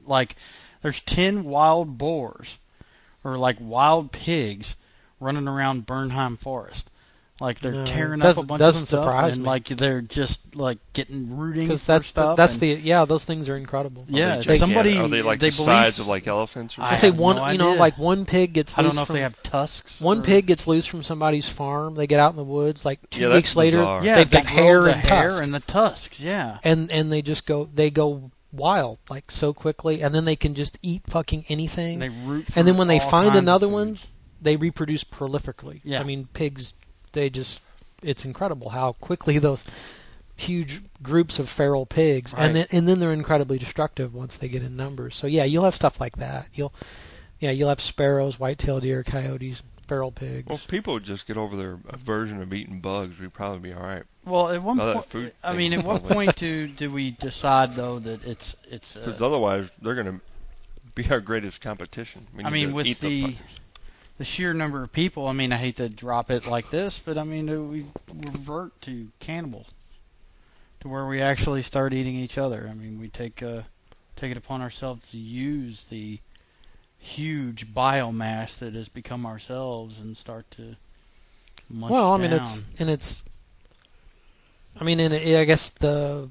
like there's ten wild boars or like wild pigs running around Bernheim Forest. Like they're No, tearing doesn't- up a bunch doesn't of stuff, surprise and me. like they're just like getting rooting for Because that's the, stuff. that's and- the yeah, those things are incredible. Yeah, They- somebody Are they like they the believe- size of like elephants? Or I something? say have one, no you know, idea. like one pig gets. I don't loose know if from, they have tusks. One or- pig gets loose from somebody's farm. They get out in the woods. Like two Yeah, that's weeks later, bizarre. Yeah, they've they got grow hair the and hair tusks. and the tusks. Yeah, and and they just go they go wild like so quickly, and then they can just eat fucking anything. they root. and then for when they all find kinds of another foods. one, they reproduce prolifically. Yeah. I mean, pigs, they just it's incredible how quickly those huge groups of feral pigs, Right. and then and then they're incredibly destructive once they get in numbers. So yeah, you'll have stuff like that. You'll yeah, you'll have sparrows, white-tailed deer, coyotes, feral pigs. Well, if people would just get over their aversion of eating bugs, we'd probably be all right. Well, at one All that point, food I thing, mean, at what probably. point do do we decide though that it's it's? Uh, Because otherwise, they're going to be our greatest competition. We I need mean, to with eat the fuckers. the sheer number of people. I mean, I hate to drop it like this, but I mean, do we revert to cannibal, to where we actually start eating each other. I mean, we take uh, take it upon ourselves to use the huge biomass that has become ourselves and start to munch Well, I mean, down. it's and it's. I mean, and it, I guess the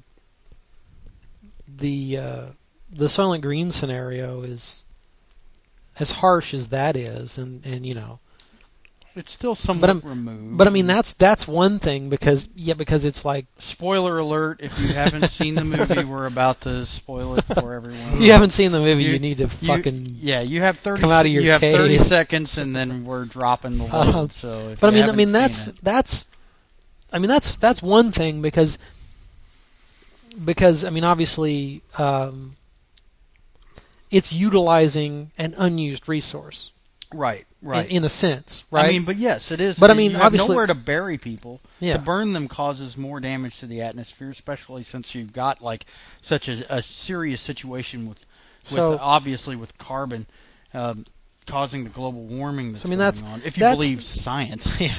the uh, the Soylent Green scenario is as harsh as that is, and, and you know, it's still somewhat but I'm, removed. But I mean, that's that's one thing because yeah, because it's like spoiler alert. If you haven't seen the movie, we're about to spoil it for everyone. If you haven't seen the movie, you, You- need to you- fucking yeah. You have thirty. come out of your you have cave. thirty seconds, and then we're dropping the load. Um, so, if but I you mean, I haven't mean seen that's it- that's, I mean that's that's one thing because because I mean obviously um, it's utilizing an unused resource, right, right, in, in a sense, right? I mean, but yes, it is. But I mean, you have obviously, nowhere to bury people. Yeah. To burn them causes more damage to the atmosphere, especially since you've got like such a, a serious situation with, with So- obviously with carbon um, causing the global warming that's So, I mean, going that's- on. If you that's- believe science, yeah.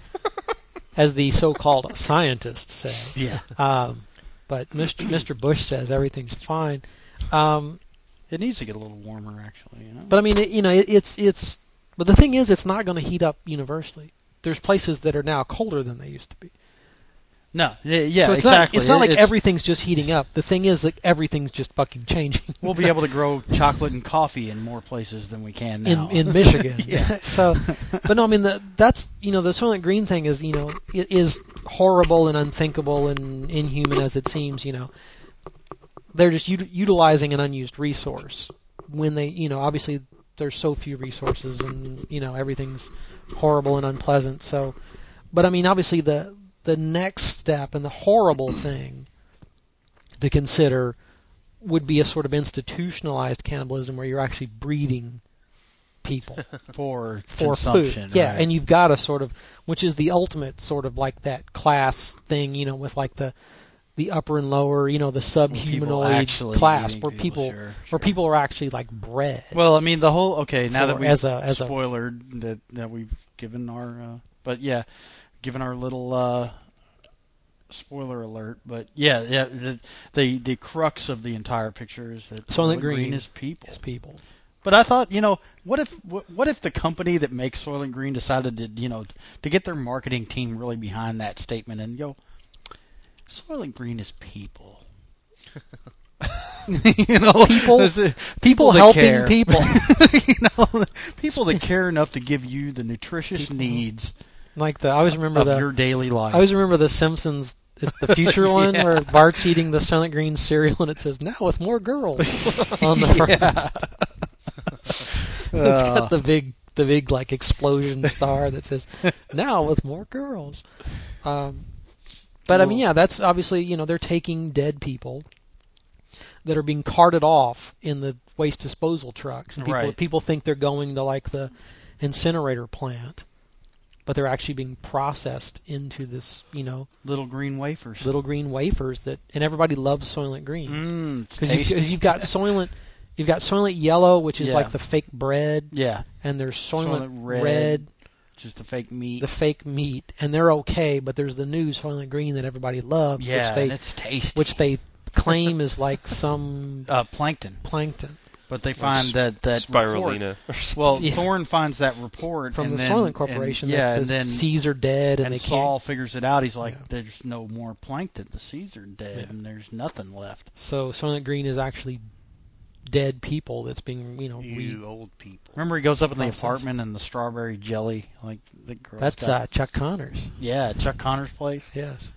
As the so-called scientists say. Yeah. Um, but Mister Mister Bush says everything's fine. Um, it needs to get a little warmer, actually. You know? But I mean, it, you know, it, it's it's. But the thing is, it's not going to heat up universally. There's places that are now colder than they used to be. No, yeah, yeah so it's exactly. Not, it's not It- like it's- everything's just heating up. The thing is, like everything's just fucking changing. We'll be able to grow chocolate and coffee in more places than we can now. in in Michigan. Yeah. So, but no, I mean the, that's you know the Soylent Green thing is you know it is horrible and unthinkable and inhuman as it seems. You know, they're just ut- utilizing an unused resource when they you know obviously there's so few resources and you know everything's horrible and unpleasant. So, but I mean obviously the the next step and the horrible thing to consider would be a sort of institutionalized cannibalism where you're actually breeding people for for consumption, food. Yeah, right. and you've got a sort of which is the ultimate sort of like that class thing, you know, with like the the upper and lower, you know, the subhumanoid actually class eating where people, people sure, where people are actually like bred. Well, I mean the whole okay. Now For- that we as a- as a- spoilered that that we've given our, uh, but yeah, given our little uh, spoiler alert. But yeah, yeah, the, the the crux of the entire picture is that Soylent Soylent Green is people. is people. But I thought, you know, what if what, what if the company that makes Soylent Green decided to, you know, to get their marketing team really behind that statement and yo, Soylent Green is people. you know, People- that's it. people that helping care. people. you know, people that care enough to give you the nutritious needs. Like the I always remember of the your daily life. I always remember the Simpsons, it's the future one Yeah. where Bart's eating the Soylent Green cereal and it says now with more girls on the front. Yeah. It's Uh. got the big the big like explosion star that says now with more girls. Um, but I mean, yeah, that's obviously you know they're taking dead people that are being carted off in the waste disposal trucks, and people Right. people think they're going to like the incinerator plant. But they're actually being processed into this, you know, little green wafers. Little green wafers that, and everybody loves Soylent Green Mm, it's because tasty. you, you've got Soylent, you've got Soylent Yellow, which is Yeah. like the fake bread. Yeah. And there's Soylent, Soylent Red, Red, just the fake meat. the fake meat, and they're okay. But there's the new Soylent Green that everybody loves, Yeah, which they and it's tasty. which they claim is like some uh, plankton. Plankton. But they find that that spirulina. Report, well, yeah. Thorne finds that report from and the then, Soylent Corporation. And, yeah, that and the then seas are dead, and, and they Saul can't. figures it out. He's like, yeah. "There's no more plankton. The seas are dead, yeah. and there's nothing left." So Soylent Green is actually dead people that's being, you know, you re- old people. Remember, he goes up in the process. apartment and the strawberry jelly, like the girl. That's uh, Chuck Connors. Yeah, Chuck Connors' place. Yes.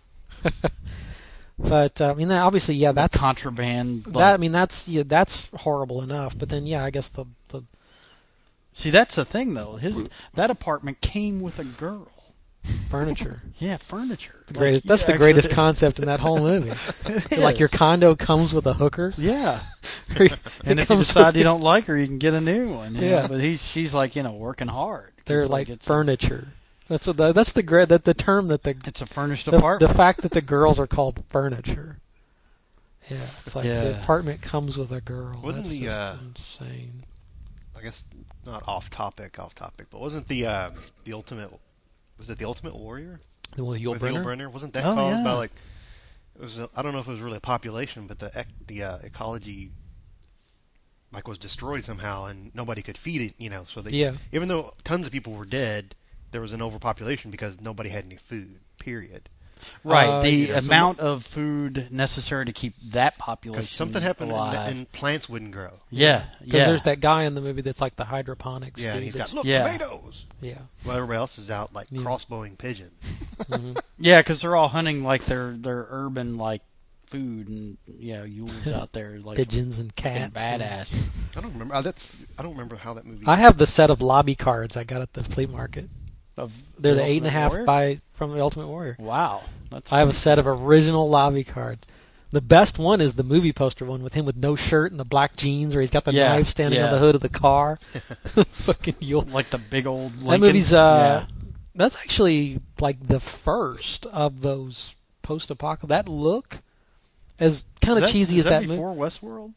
But uh, I mean, obviously, yeah, that's contraband. That like, I mean, that's yeah, that's horrible enough. But then, yeah, I guess the the. See, that's the thing, though. His that apartment came with a girl. Furniture. Yeah, furniture. The greatest. Like, that's the greatest concept in that whole movie. Like your condo comes with a hooker. Yeah. And if you decide you don't like her, you can get a new one. Yeah. Know? But he's she's like you know working hard. They're like, like furniture. That's what the, that's the gra- that the term that the it's a furnished the, apartment. The fact that the girls are called furniture. Yeah, it's like yeah. the apartment comes with a girl. Wasn't that's the just uh, insane? I guess not off topic, off topic, but wasn't the uh, the ultimate? Was it the Ultimate Warrior? The one with Yul Brynner? Yul Brynner? Wasn't that oh, caused yeah. by like? It was. A, I don't know if it was really a population, but the ec- the uh, ecology like was destroyed somehow, and nobody could feed it. You know, so they yeah. even though tons of people were dead, there was an overpopulation because nobody had any food. Period. Right. Uh, the you know, amount so, of food necessary to keep that population something happened alive. and, and plants wouldn't grow. Yeah. Because yeah. there's that guy in the movie that's like the hydroponics. Yeah, dude and he's that's, got look yeah. tomatoes. Yeah. While everybody else is out like yeah. crossbowing pigeons. mm-hmm. Yeah, because they're all hunting like their their urban like food, and yeah, Yul's out there like pigeons and cats. Badass. And, I don't remember. Uh, that's I don't remember how that movie. I have the set of lobby cards I got at the flea market. Of They're the the eight and a half Warrior? by from the Ultimate Warrior. Wow, that's I have a set of original lobby cards. The best one is the movie poster one with him with no shirt and the black jeans, where he's got the yeah, knife standing yeah. on the hood of the car. Fucking Yul. Like the big old Lincoln. That movie's uh, yeah. that's actually like the first of those post-apocalyptic. That look, as kind of that, cheesy is as that, that movie. before Westworld?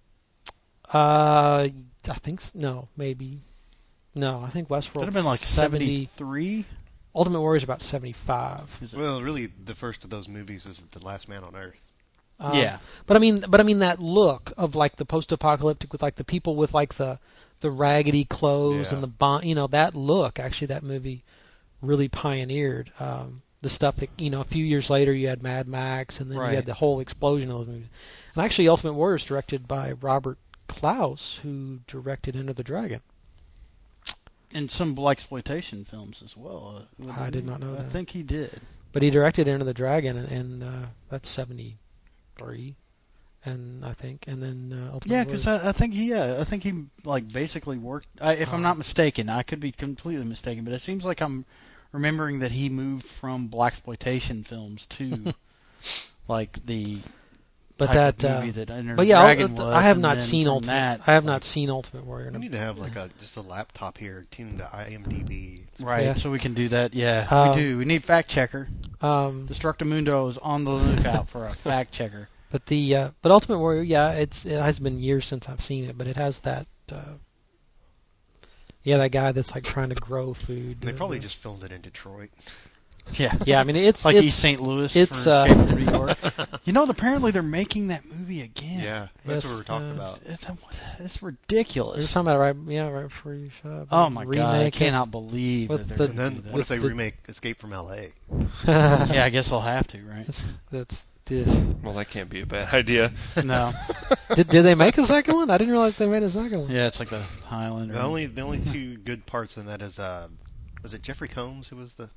Uh, I think so. No, maybe. No, I think Westworld. Could have been like seventy-three. Ultimate Warrior is about seventy-five. Well, really, the first of those movies is The Last Man on Earth. Um, yeah, but I mean, but I mean that look of like the post-apocalyptic with like the people with like the the raggedy clothes Yeah. and the bon- you know, that look. Actually, that movie really pioneered um, the stuff that, you know, a few years later you had Mad Max, and then right. you had the whole explosion of those movies. And actually, Ultimate Warrior is directed by Robert Klaus, who directed Enter the Dragon. And some blaxploitation films as well. Uh, I did not know I that. think he did. But he directed Enter the Dragon, and, and uh, that's seventy-three, and I think, and then uh, Ultimate Yeah, Warrior. because I, I think he, uh, I think he like basically worked. I, if I'm not mistaken, I could be completely mistaken, but it seems like I'm remembering that he moved from blaxploitation films to like the. But type that, of uh, movie that Enter but the yeah, Dragon I'll- was, I have and not then seen from Ultimate. that, I have like- not seen Ultimate Warrior. We need to have like a just a laptop here tuned to I M D B. Right, Yeah. so we can do that. Yeah, Um, we do. We need fact checker. Um, Destructimundo is on the lookout for a fact checker. But the uh, but Ultimate Warrior, yeah, it's it has been years since I've seen it, but it has that. Uh, yeah, that guy that's like trying to grow food. They uh, probably just filmed it in Detroit. Yeah, Yeah, I mean it's like it's, East Saint Louis. It's for uh, Escape from New York. You know, apparently they're making that movie again. Yeah, that's Yes, what we're talking uh, about. It's, it's we were ridiculous. talking about it right, yeah, right before you shut up. Oh my god, I Remake it. cannot believe with that they're the- And gonna then do what if they the- remake Escape from L A? that. Yeah, I guess they'll have to, right? That's that's. Did, Well, that can't be a bad idea. No. did did they make a second one? I didn't realize they made a second one. Yeah, it's like the Highlander. The only the only two good parts in that is uh, was it Jeffrey Combs who was the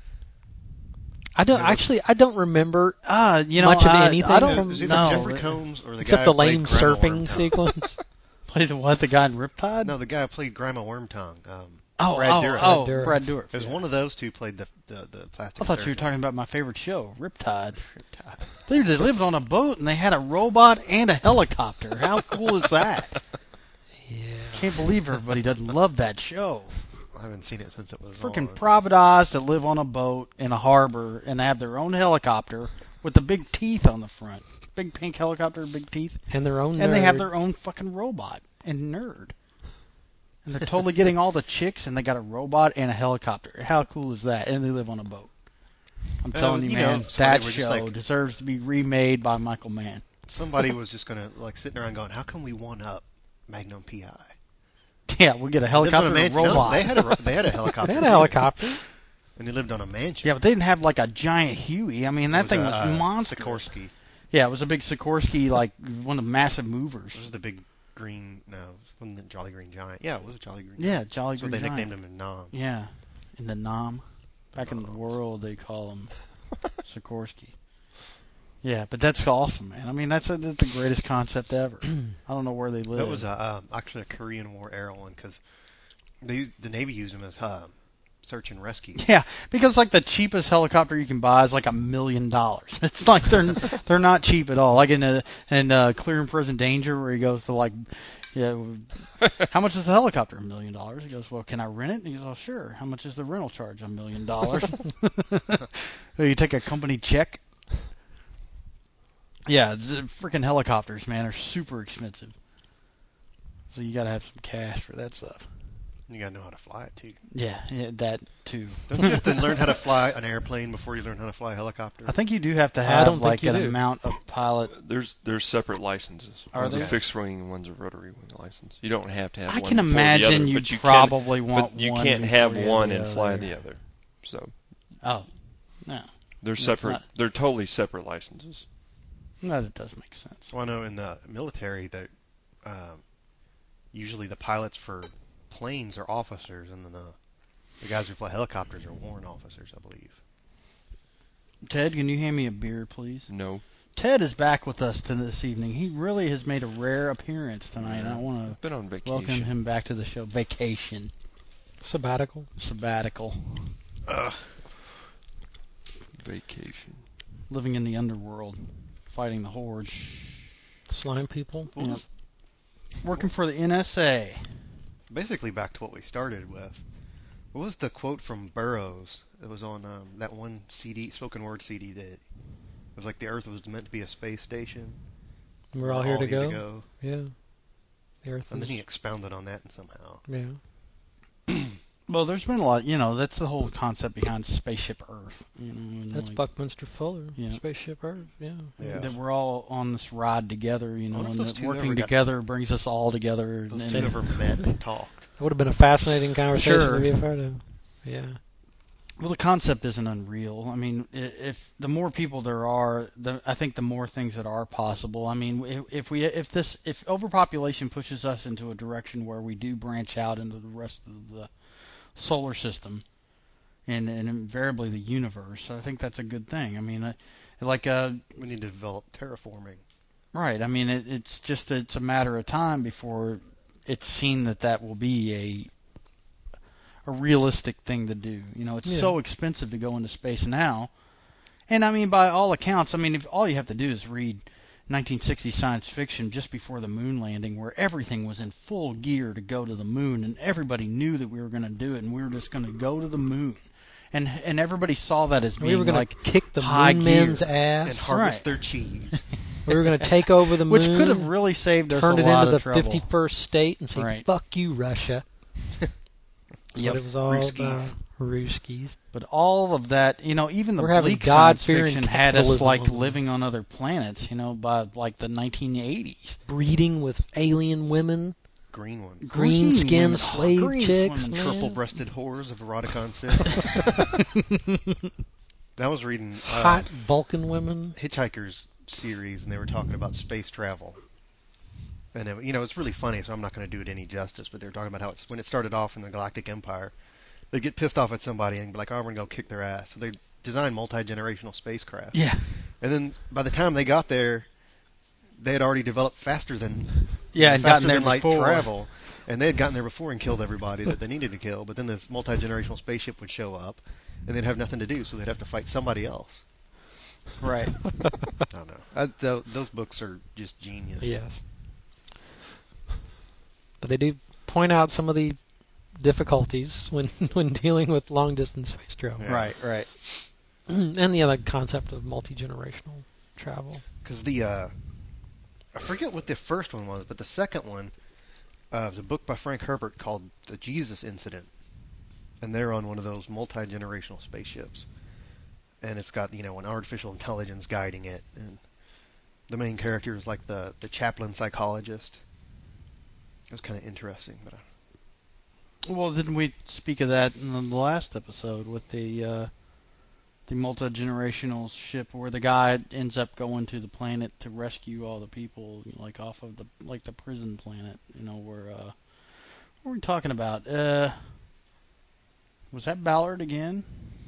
I don't Yeah, that's- actually. I don't remember Ah, you know, much of I, anything I don't from- it was either know. Jeffrey Combs or the except guy the who played lame Grandma surfing Wormtongue. sequence. Play the what? The guy in Riptide? No, the guy who played Grandma Wormtongue. Um, oh, Brad oh, Dourif. oh, Brad Dourif. Brad Dourif. It was yeah. one of those two played the the, the plastic. I thought you were surgeon. talking about my favorite show, Riptide. Dude, they lived on a boat and they had a robot and a helicopter. How cool is that? Yeah. Can't believe everybody doesn't love that show. I haven't seen it since it was Freaking on. private eyes that live on a boat in a harbor and have their own helicopter with the big teeth on the front. Big pink helicopter, big teeth. And their own. And they have nerd. their own fucking robot and nerd. And they're totally getting all the chicks, and they got a robot and a helicopter. How cool is that? And they live on a boat. I'm Uh, telling you, you man, know, so that they were show just like- deserves to be remade by Michael Mann. Somebody was just gonna like sitting around going, "How can we one up Magnum P I. Yeah, we get a helicopter and a mansion. robot. No, they had a they had a helicopter. They had a helicopter. And they lived on a mansion. Yeah, but they didn't have like a giant Huey. I mean, that was thing a, was uh, monstrous. Sikorsky. Yeah, it was a big Sikorsky, like one of the massive movers. It was the big green. No, it wasn't the Jolly Green Giant. Yeah, it was a Jolly Green. Yeah, Giant. Jolly so Green they Giant. nicknamed him in Nam. Yeah, in the Nam. Back in the world, they call him Sikorsky. Yeah, but that's awesome, man. I mean, that's, a, that's the greatest concept ever. I don't know where they live. That was a, uh, actually a Korean War era one because the Navy used them as uh, search and rescue. Yeah, because like the cheapest helicopter you can buy is like a million dollars. It's like they're they're not cheap at all. Like in a, in uh, Clear and Present Danger, where he goes to like, yeah, how much is the helicopter? A million dollars. He goes, well, can I rent it? And he goes, oh, sure. How much is the rental charge? A million dollars. You take a company check. Yeah, the freaking helicopters, man, are super expensive. So you got to have some cash for that stuff. You got to know how to fly it, too. Yeah, yeah, that, too. Don't you have to learn how to fly an airplane before you learn how to fly a helicopter? I think you do have to I have, don't think like, you an do. amount of pilot. There's there's separate licenses. Are one's there? a fixed wing and one's a rotary wing license. You don't have to have I one can before imagine the other, you'd but you probably can, want but you one can't before have you have one the and fly other. the other. So Oh, no. they're That's separate. not- They're totally separate licenses. No, that does make sense. Well, I know in the military that um, usually the pilots for planes are officers, and then the the guys who fly helicopters are warrant officers, I believe. Ted, can you hand me a beer, please? No. Ted is back with us to this evening. He really has made a rare appearance tonight. I want I've been on to vacation. welcome him back to the show. Vacation. Sabbatical. Sabbatical. Ugh. Vacation. Living in the underworld. Fighting the horde. Slime people. Well, Yep. just Working for the N S A. basically back to what we started with. What was the quote from Burroughs that was on um, that one C D, spoken word C D that it was like the Earth was meant to be a space station? We're all here to go. go. Yeah. The Earth And is, then he expounded on that somehow. yeah. Well, there's been a lot, you know, that's the whole concept behind Spaceship Earth. You know, and That's like, Buckminster Fuller. Yeah. Spaceship Earth. Yeah. Yeah. that we're all on this ride together, you know, wonder if and those that two working ever got- together brings us all together. Those and, two never met and talked. That would have been a fascinating conversation Sure. to be a part of. Yeah. Well, the concept isn't unreal. I mean, i- if the more people there are, the, I think the more things that are possible. I mean, if, if we, if this, if overpopulation pushes us into a direction where we do branch out into the rest of the solar system, and, and invariably the universe, I think that's a good thing. I mean, uh, like uh, We need to develop terraforming. right. I mean, it, it's just it's a matter of time before it's seen that that will be a a realistic thing to do. You know, it's Yeah. so expensive to go into space now. And I mean, by all accounts, I mean, if all you have to do is read nineteen sixties science fiction just before the moon landing, where everything was in full gear to go to the moon, and everybody knew that we were going to do it, and we were just going to go to the moon. And and everybody saw that as being We were going like to kick the high moon men's gear. ass. And harvest Right. their cheese. We were going to take over the moon. Which could have really saved us turned a it lot into of the trouble. fifty-first state and say, Right. fuck you, Russia. That's Yep. what it was all Ruskies. about. Ruskies. But all of that, you know, even the We're having bleak science God-fearing fiction had us capitalism like on them. living on other planets, you know, by like the nineteen eighties. Breeding with alien women. Green ones. Green Green skinned women. Oh, slave green chicks. women. man. Triple-breasted whores of Eroticon City. I was reading uh, Hot Vulcan women. Hitchhiker's series, and they were talking about space travel. And it, you know, it's really funny, so I'm not going to do it any justice. But they were talking about how it's when it started off in the Galactic Empire, they get pissed off at somebody and be like, "Oh, we're going to go kick their ass." So they design multi-generational spacecraft. Yeah. And then by the time they got there, they had already developed faster than Yeah, and faster gotten there than light before. travel. And they had gotten there before and killed everybody that they needed to kill. But then this multi-generational spaceship would show up, and they'd have nothing to do, so they'd have to fight somebody else. Right. I don't know. I, th- those books are just genius. Yes. But they do point out some of the difficulties when when dealing with long distance space travel. Yeah. Right, right. And the other concept of multi generational travel. Because the, uh, I forget what the first one was, but the second one uh, was a book by Frank Herbert called The Jesus Incident. And they're on one of those multi-generational spaceships. And it's got, you know, an artificial intelligence guiding it. And the main character is like the, the chaplain psychologist. It was kind of interesting, but. I... Well, didn't we speak of that in the last episode with the uh, the multi-generational ship where the guy ends up going to the planet to rescue all the people, like off of the like the prison planet? You know, where uh, what were we talking about? Uh, was that Ballard again?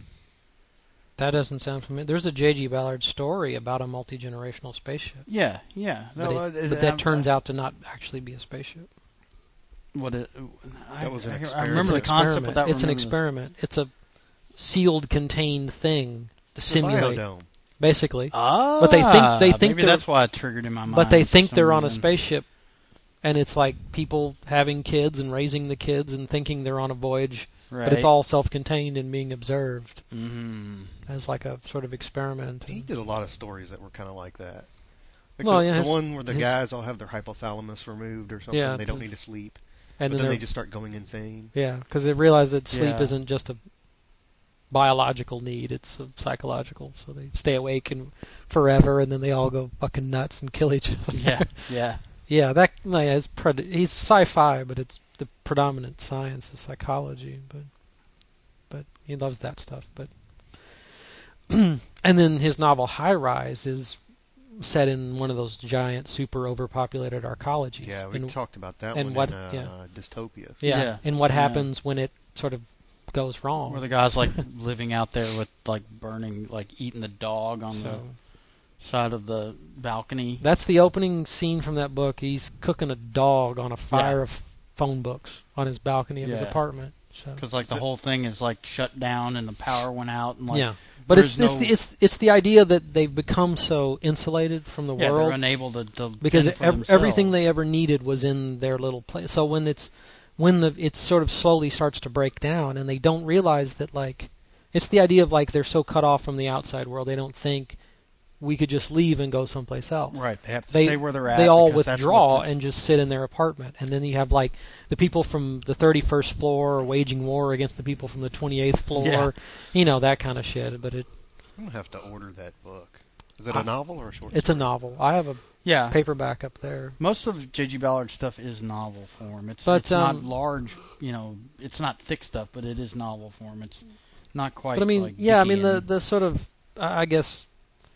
That doesn't sound familiar. There's a J G Ballard story about a multi-generational spaceship. Yeah, yeah. But, No, it, uh, but that uh, turns out to not actually be a spaceship. What it? That was an I, experiment. I remember the It's an concept, experiment. but that It's an remember this. experiment. It's a sealed, contained thing to It's a simulate, biodome. basically. Ah, but they think they think maybe they're, that's why it triggered in my mind. But they for think some they're on a reason. spaceship, and it's like people having kids and raising the kids and thinking they're on a voyage, Right. but it's all self-contained and being observed mm-hmm. as like a sort of experiment. He did a lot of stories that were kind of like that. Like Well, the, yeah, the his- one where the his- guys all have their hypothalamus removed or something. Yeah. They don't need to sleep. And but then then they they're- just start going insane. Yeah, because they realize that sleep Yeah. isn't just a biological need; it's a psychological. So they stay awake and forever, and then they all go fucking nuts and kill each other. Yeah, yeah. Yeah, that no, yeah, is pred- he's sci-fi, but it's the predominant science is psychology. But but he loves that stuff. But and then his novel High Rise is set in one of those giant, super overpopulated arcologies. Yeah, we and, talked about that and one what, in uh, yeah. Dystopia. Yeah, Yeah. and what Yeah. happens when it sort of goes wrong. Where the guy's like living out there with like burning, like eating the dog on So- the side of the balcony. That's the opening scene from that book. He's cooking a dog on a fire Yeah. of phone books on his balcony of his Yeah. apartment. So. Because like the whole thing is like shut down and the power went out and like yeah, but it's there's it's, no- the, it's it's the idea that they've become so insulated from the yeah, world they're unable to, to because fend for ev- everything themselves. they ever needed was in their little place. So when it's when the it sort of slowly starts to break down, and they don't realize that like it's the idea of like they're so cut off from the outside world, they don't think we could just leave and go someplace else. Right, they have to They, stay where they're at. they all because that's withdraw what and just sit in their apartment, and then you have like the people from the thirty-first floor are waging war against the people from the twenty-eighth floor, Yeah. you know, that kind of shit. But it I'm gonna have to order that book. Is it a I- novel or a short? it's a novel. I have a Yeah. paperback up there. Most of J G Ballard's stuff is novel form. It's, But, it's not um, large, you know, it's not thick stuff, but it is novel form. It's not quite. But I mean, like yeah, I mean the Dickian. the sort of I I guess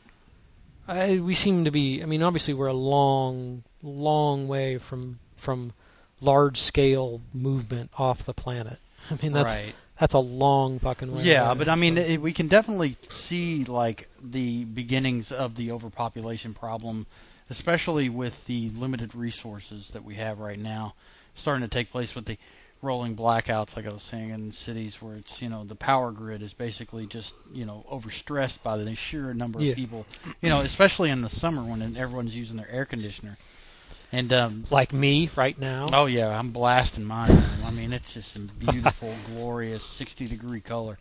I, we seem to be. I mean, obviously we're a long, long way from from large scale movement off the planet. I mean, that's Right. that's a long fucking way. Yeah, away. but I mean, So- it, we can definitely see like the beginnings of the overpopulation problem, especially with the limited resources that we have right now, starting to take place with the rolling blackouts, like I was saying, in cities where it's, you know, the power grid is basically just, you know, overstressed by the sheer number Yeah. of people, you know, especially in the summer when everyone's using their air conditioner. And um, like me right now. Oh yeah, I'm blasting mine. I mean, it's just a beautiful, glorious sixty degree color.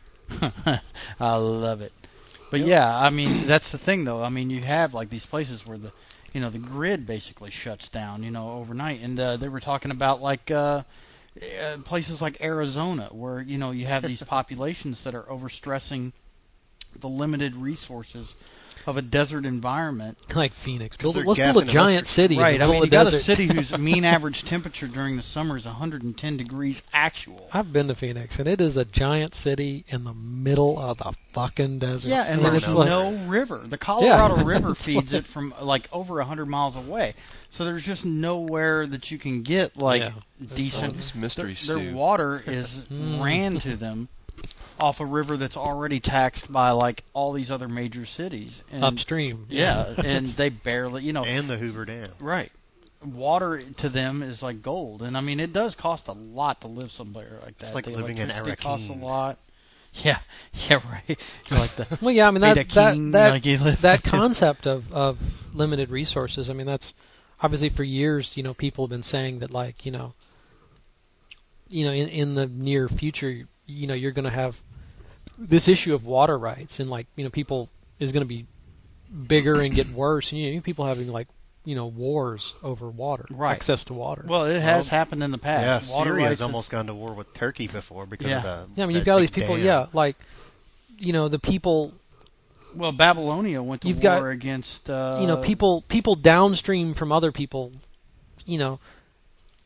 I love it. But Yep. yeah, I mean, that's the thing though. I mean, you have like these places where the, you know, the grid basically shuts down, you know, overnight. And uh, they were talking about like uh, uh, places like Arizona, where you know you have these populations that are overstressing the limited resources of a desert environment. Like Phoenix. 'Cause Build, a- they're let's build a gassing giant electric- city. Right, In the I middle mean, of you the got a desert. city whose mean average temperature during the summer is one hundred ten degrees actual. I've been to Phoenix, and it is a giant city in the middle of the fucking desert. Yeah, and I mean, there's it's like- no river. The Colorado Yeah. River It's feeds like- it from like over one hundred miles away. So there's just nowhere that you can get like Yeah. decent. It's mystery their, their stew. water is Mm. ran to them off a river that's already taxed by like all these other major cities and, Upstream. Yeah, Yeah. and they barely, you know, And the Hoover Dam. right. Water to them is like gold, and I mean it does cost a lot to live somewhere like that. It's like The living in electricity costs a Arakeen. lot. Yeah, yeah, right. You're like the Well, yeah, I mean that Beta that King, that, like you live- that concept of, of limited resources. I mean, that's obviously for years. You know, people have been saying that, like, you know, you know, in in the near future, you know, you're going to have this issue of water rights, and like, you know, people is going to be bigger and get worse. And you know, people having like, you know, wars over water, Right. access to water. Well, it has happened in the past. Yeah, Water Syria rights has is- almost gone to war with Turkey before because Yeah. of the. yeah, I mean, that you've got all these big people. dam. Yeah, like, you know, the people. Well, Babylonia went to You've war got- against. Uh, you know, people people downstream from other people, you know,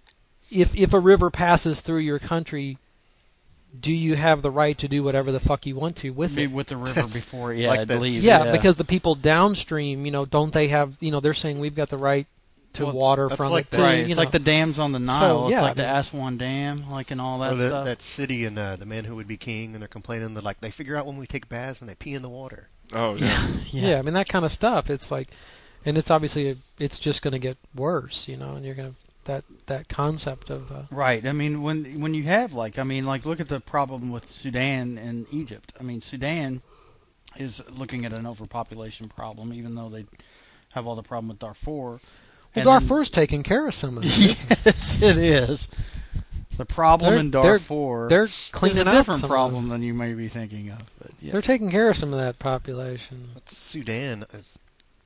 if if a river passes through your country, do you have the right to do whatever the fuck you want to with Be it? with the river before, yeah, Like it this. leaves. Yeah, yeah, because the people downstream, you know, don't they have, you know, they're saying we've got the right to Well, water that's from like it the- too. right. you It's know. like the dams on the Nile. So, it's yeah, like I the mean- Aswan Dam, like and all that Or the, stuff. that city and uh, the man who would be king, and they're complaining that like they figure out when we take baths and they pee in the water. Oh yeah. yeah. yeah, I mean that kind of stuff. It's like, and it's obviously it's just going to get worse, you know, and you're going to that that concept of uh, Right. I mean, when when you have like, I mean, like, look at the problem with Sudan and Egypt. I mean, Sudan is looking at an overpopulation problem, even though they have all the problem with Darfur. Well, And Darfur's taking care of some of then, this. yes, it is. The problem They're- in they're- Darfur they're is cleaning a out different some of problem than you may be thinking of. But yeah. They're taking care of some of that population. But Sudan is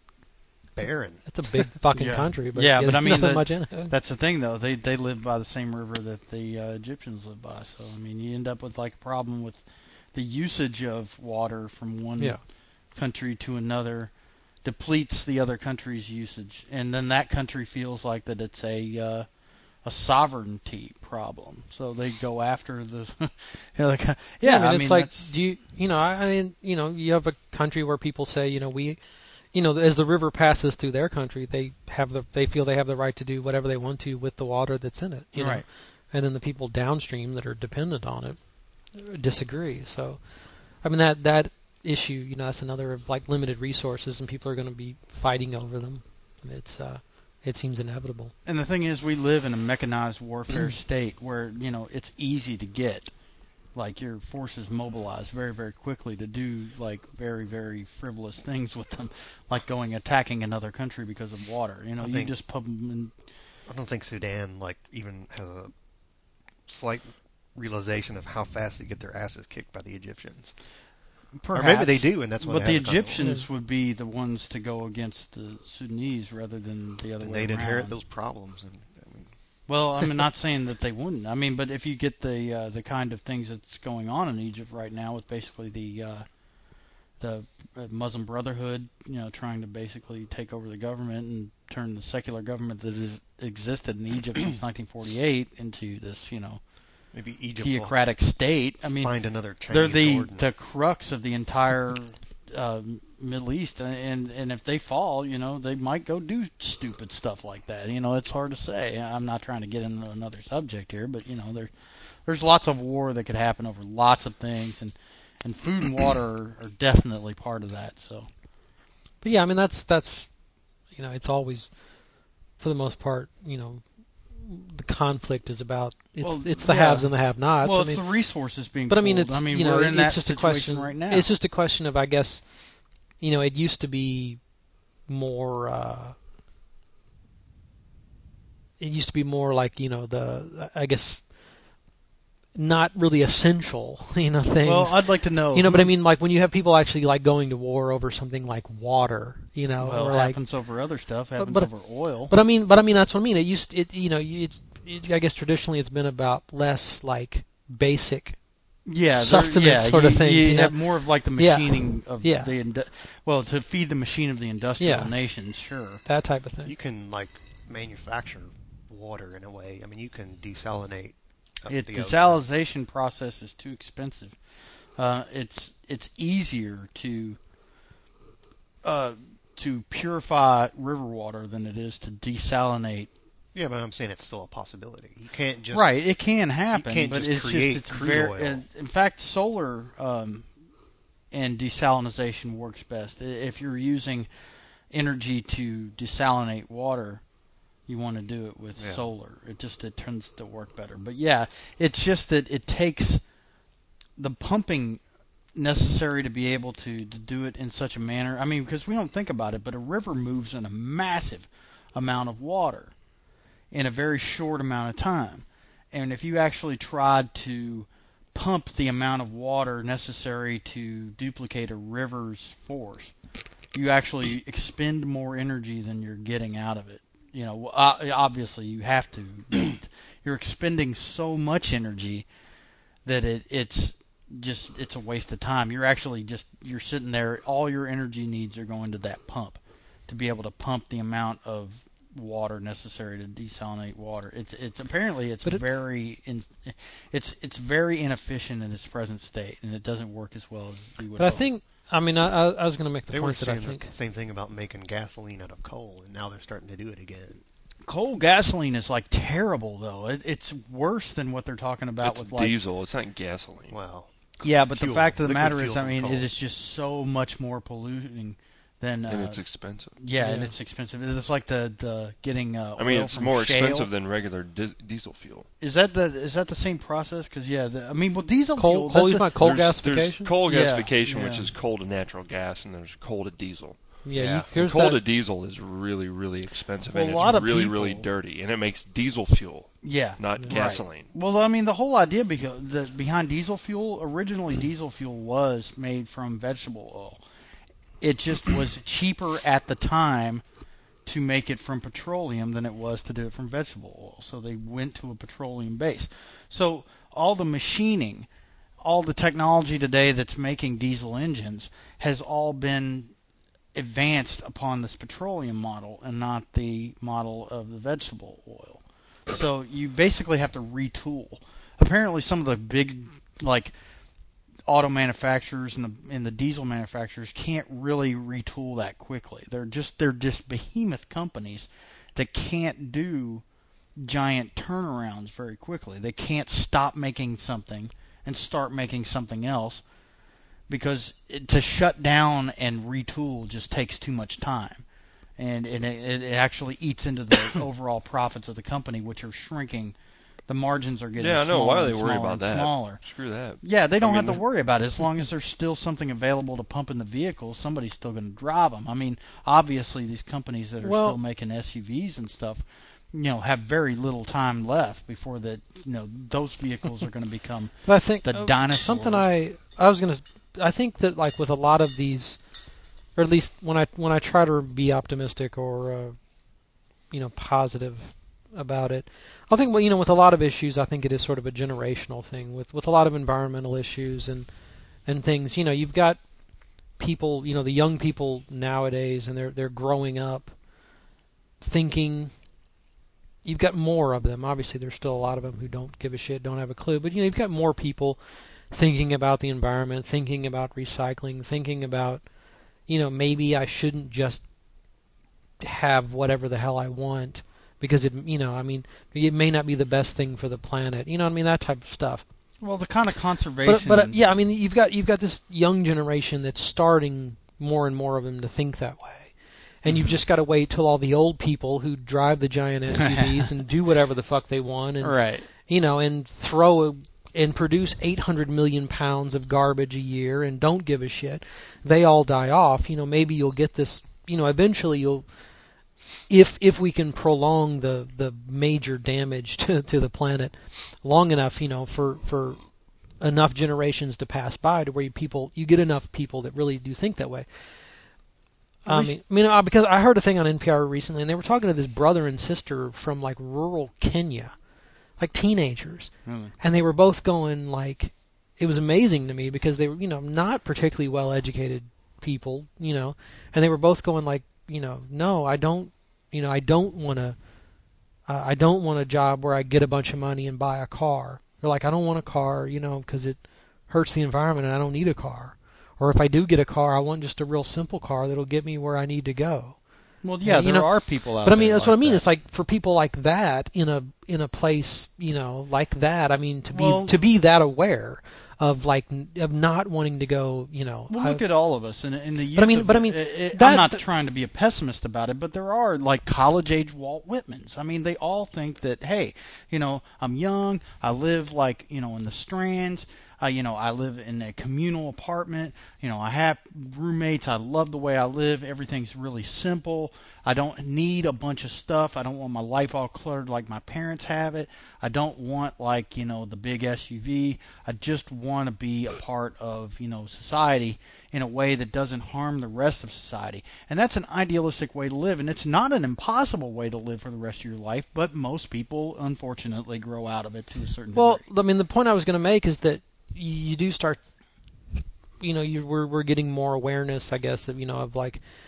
barren. It's a big fucking yeah. country, but yeah, yeah, but I mean, nothing the- much in it. that's the thing, though. They they live by the same river that the uh, Egyptians live by. So I mean, you end up with like a problem with the usage of water from one Yeah. country to another depletes the other country's usage, and then that country feels like that it's a uh, a sovereignty problem. So they go after the, you know, the, yeah. Yeah, I mean, I it's mean, like, that's- do you, you know, I I mean, you know, you have a country where people say, you know, we, you know, as the river passes through their country, they have the, they feel they have the right to do whatever they want to with the water that's in it, you know? Right. And then the people downstream that are dependent on it disagree. So, I mean, that that issue, you know, that's another of like limited resources, and people are going to be fighting over them. It's, uh, it seems inevitable. And the thing is, we live in a mechanized warfare state where, you know, it's easy to get, like, your forces mobilized very, very quickly to do, like, very, very frivolous things with them, like going attacking another country because of water. You know, I you think- just put them in. I don't think Sudan like even has a slight realization of how fast they get their asses kicked by the Egyptians. Perhaps, or maybe they do, and that's why. But they the have a kind of- Egyptians would be the ones to go against the Sudanese rather than the other And way they'd around. inherit those problems. And I mean, Well, I'm not saying that they wouldn't. I mean, but if you get the uh, the kind of things that's going on in Egypt right now, with basically the uh, the uh, Muslim Brotherhood, you know, trying to basically take over the government and turn the secular government that has existed in Egypt since nineteen forty-eight into this, you know, maybe Egypt theocratic state. I mean, find another they're Chinese the Jordan. the crux of the entire uh, Middle East, and and if they fall, you know, they might go do stupid stuff like that. You know, it's hard to say. I'm not trying to get into another subject here, but you know, there there's lots of war that could happen over lots of things, and and food and water are, are definitely part of that. So, But yeah, I mean, that's, that's, you know, it's always, for the most part, you know, the conflict is about, it's Well, it's the yeah. haves and the have-nots. Well, I it's mean, the resources being But I mean, pulled. it's, I mean, you know, we're in it's that just a situation question, right now. It's just a question of, I guess, you know, it used to be more, uh, it used to be more like, you know, the, I guess, not really essential, you know, things. Well, I'd like to know. You know, but I mean, like, when you have people actually, like, going to war over something like water, you know, Well, or it like... happens over other stuff. Happens but, over oil. But I mean, but I mean, that's what I mean. It used, it, you know, it's, it, I guess traditionally it's been about less, like, basic yeah, there- sustenance yeah, sort you, of things. You, You know? have more of like the Yeah. machining of Yeah. the indu- well, to feed the machine of the industrial Yeah. nations, sure. That type of thing. You can like manufacture water in a way. I mean, you can desalinate. Up It, the the ocean. desalination process is too expensive. Uh, it's it's easier to uh, to purify river water than it is to desalinate. Yeah, but I'm saying it's still a possibility. You can't just Right, it can happen, You can't but just it's create just it's crude very. oil. In, in fact, solar um, and desalination works best. I- If you're using energy to desalinate water, you want to do it with Yeah. solar. It just it tends to work better. But yeah, it's just that it takes the pumping necessary to be able to, to do it in such a manner. I mean, because we don't think about it, but a river moves in a massive amount of water in a very short amount of time. And if you actually tried to pump the amount of water necessary to duplicate a river's force, you actually expend more energy than you're getting out of it. You know, uh, obviously you have to. You're expending so much energy that it it's just it's a waste of time. You're actually just you're sitting there. All your energy needs are going to that pump to be able to pump the amount of water necessary to desalinate water. It's it's apparently it's, it's very in, it's it's very inefficient in its present state, and it doesn't work as well as we would. But hope. I think I mean I, I was going to make the they point were that I saying think the same thing about making gasoline out of coal, and now they're starting to do it again. Coal gasoline is like terrible though. It, it's worse than what they're talking about it's with like diesel. It's not gasoline. Well, yeah, but fuel, the fact of the matter fuel is, I mean, coal. it is just so much more polluting than. Uh, and it's expensive. Yeah, yeah, and it's expensive. It's like the the getting. Uh, I mean, oil it's from more shale. expensive than regular dis- diesel fuel. Is that the is that the same process? Because yeah, the, I mean, well, diesel coal. fuel. Coal, that's you the, about coal there's, gasification? There's coal Yeah, gasification, yeah. which is coal to natural gas, and there's coal to diesel. Yeah, Yeah. You, here's coal that, to diesel is really, really expensive, Well, and a lot it's of really, people- really dirty, and it makes diesel fuel, Yeah, not right. gasoline. Well, I mean, the whole idea behind, the, behind diesel fuel, originally diesel fuel was made from vegetable oil. It just was cheaper at the time to make it from petroleum than it was to do it from vegetable oil. So they went to a petroleum base. So all the machining, all the technology today that's making diesel engines has all been advanced upon this petroleum model and not the model of the vegetable oil. So you basically have to retool. Apparently some of the big like auto manufacturers and the and the diesel manufacturers can't really retool that quickly. They're just they're just behemoth companies that can't do giant turnarounds very quickly. They can't stop making something and start making something else because it, to shut down and retool just takes too much time. And, and it, it actually eats into the overall profits of the company, which are shrinking. The margins are getting Yeah, I know. smaller Why are and they worried smaller about and that? Smaller. Screw that. Yeah, they don't I have mean, to worry about it. As long as there's still something available to pump in the vehicle, somebody's still going to drive them. I mean, obviously, these companies that are Well- still making S U Vs and stuff, you know, have very little time left before that. You know, those vehicles are going to become But I think the uh, dinosaurs. something I I was gonna I think that like with a lot of these, or at least when I when I try to be optimistic or uh, you know positive about it, I think well you know with a lot of issues I think it is sort of a generational thing with with a lot of environmental issues and and things. You know, you've got people, you know, the young people nowadays, and they're they're growing up thinking. You've got more of them. Obviously, there's still a lot of them who don't give a shit, don't have a clue. But you know, you've got more people thinking about the environment, thinking about recycling, thinking about, you know, maybe I shouldn't just have whatever the hell I want because it, you know, I mean, it may not be the best thing for the planet. You know what I mean? That type of stuff. Well, the kind of conservation. But, but uh, yeah, I mean, you've got you've got this young generation that's starting more and more of them to think that way. And you've just got to wait till all the old people who drive the giant S U Vs and do whatever the fuck they want, and right. you know, and throw a, and produce eight hundred million pounds of garbage a year and don't give a shit. They all die off. You know, maybe you'll get this. You know, eventually you'll, if if we can prolong the, the major damage to to the planet long enough, you know, for for enough generations to pass by to where you people you get enough people that really do think that way. I mean, I mean, uh, because I heard a thing on N P R recently, and they were talking to this brother and sister from like rural Kenya, like teenagers, Really? and they were both going like, it was amazing to me because they were, you know, not particularly well educated people, you know, and they were both going like, you know, no, I don't, you know, I don't want to, uh, I don't want a job where I get a bunch of money and buy a car. They're like, I don't want a car, you know, because it hurts the environment, and I don't need a car. Or if I do get a car, I want just a real simple car that'll get me where I need to go. Well, yeah, you there know, are people out But I mean, there that's like what I mean. that. It's like for people like that in a in a place, you know, like that. I mean, to be Well- to be that aware of like n- of not wanting to go, you know. Well, look I, at all of us in, in the youth. But I mean- of but I it- mean, it- it- that- I'm not trying to be a pessimist about it, but there are like college-age Walt Whitmans. I mean, they all think that, hey, you know, I'm young, I live like, you know, in the Strands. Uh, you know, I live in a communal apartment. You know, I have roommates. I love the way I live. Everything's really simple. I don't need a bunch of stuff. I don't want my life all cluttered like my parents have it. I don't want, like, you know, the big S U V. I just want to be a part of, you know, society in a way that doesn't harm the rest of society. And that's an idealistic way to live. And it's not an impossible way to live for the rest of your life, but most people, unfortunately, grow out of it to a certain well, degree. I mean, the point I was going to make is that you do start, you know, you we're we're getting more awareness, I guess, of you know of like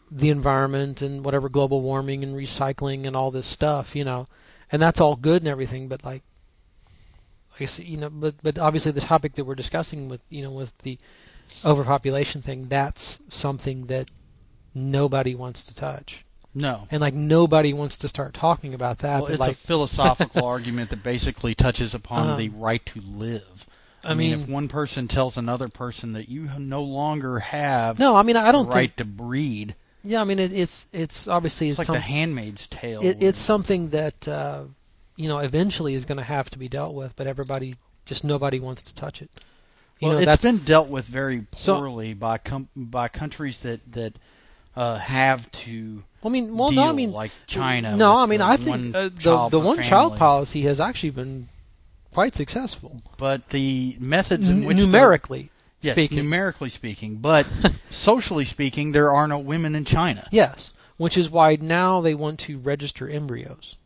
the environment and whatever global warming and recycling and all this stuff, you know, and that's all good and everything, but like, I guess, you know, but but obviously the topic that we're discussing with, you know, with the overpopulation thing, that's something that nobody wants to touch. No. And like nobody wants to start talking about that. Well, but it's like, a philosophical argument that basically touches upon Um, the right to live. I, I mean, mean- if one person tells another person that you no longer have No, I mean, I don't the right think- to breed. Yeah, I mean, it, it's it's obviously It's like some, The Handmaid's Tale. It, it's something that uh, you know eventually is going to have to be dealt with, but everybody just nobody wants to touch it. You well, know, it's that's, been dealt with very So- poorly by com- by countries that that uh, have to. I mean, well, deal, no, I mean, like China. No, with I mean, the I think one uh, the child the per one child family. policy has actually been quite successful. But the methods in N- which numerically yes, speaking, numerically speaking, but socially speaking, there are no women in China. yes, which is why now they want to register embryos.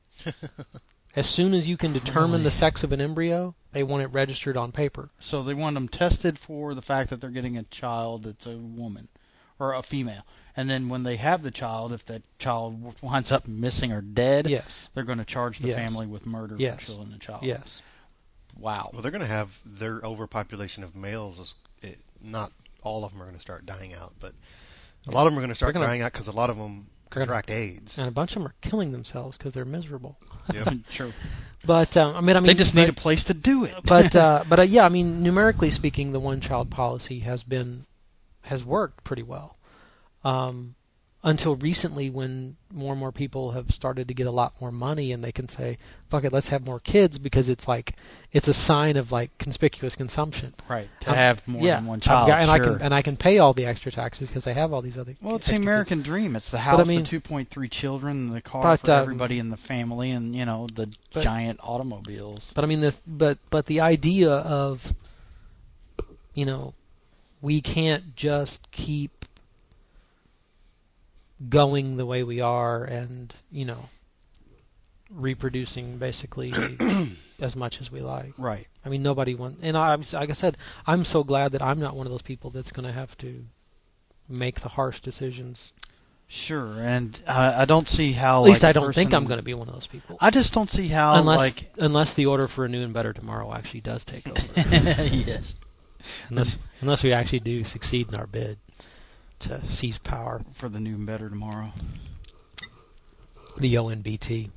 As soon as you can determine Really? the sex of an embryo, they want it registered on paper. So they want them tested for the fact that they're getting a child that's a woman or a female. And then when they have the child, if that child winds up missing or dead, yes, they're going to charge the yes. family with murder yes. for killing the child. Yes. Wow. Well, they're going to have their overpopulation of males. Is, it, not all of them are going to start dying out, but a lot of them are going to start They're gonna- dying out because a lot of them contract AIDS. And a bunch of them are killing themselves because they're miserable. Yep. True. But um, I mean, I mean, They just but, need a place to do it. but uh, but uh, yeah, I mean, numerically speaking, the one-child policy has been has worked pretty well. Um, until recently, when more and more people have started to get a lot more money, and they can say, "Fuck it, let's have more kids," because it's like it's a sign of like conspicuous consumption. Right. To I'm- have more yeah, than one I've child. got- and sure. I can and I can pay all the extra taxes because I have all these other. Well, it's the extra American kids. dream. It's the But house, I mean- the two point three children, the car but, for um, everybody in the family, and you know the but- giant automobiles. But I mean this, but but the idea of, you know, we can't just keep going the way we are, and you know, reproducing basically as much as we like. Right. I mean, nobody wants, and I, like I said, I'm so glad that I'm not one of those people that's going to have to make the harsh decisions. Sure, and uh, I don't see how. At least like, I a don't think person- I'm going to be one of those people. I just don't see how, unless like, unless the order for a new and better tomorrow actually does take over. yes. Unless unless we actually do succeed in our bid to seize power for the new and better tomorrow. The O N B T.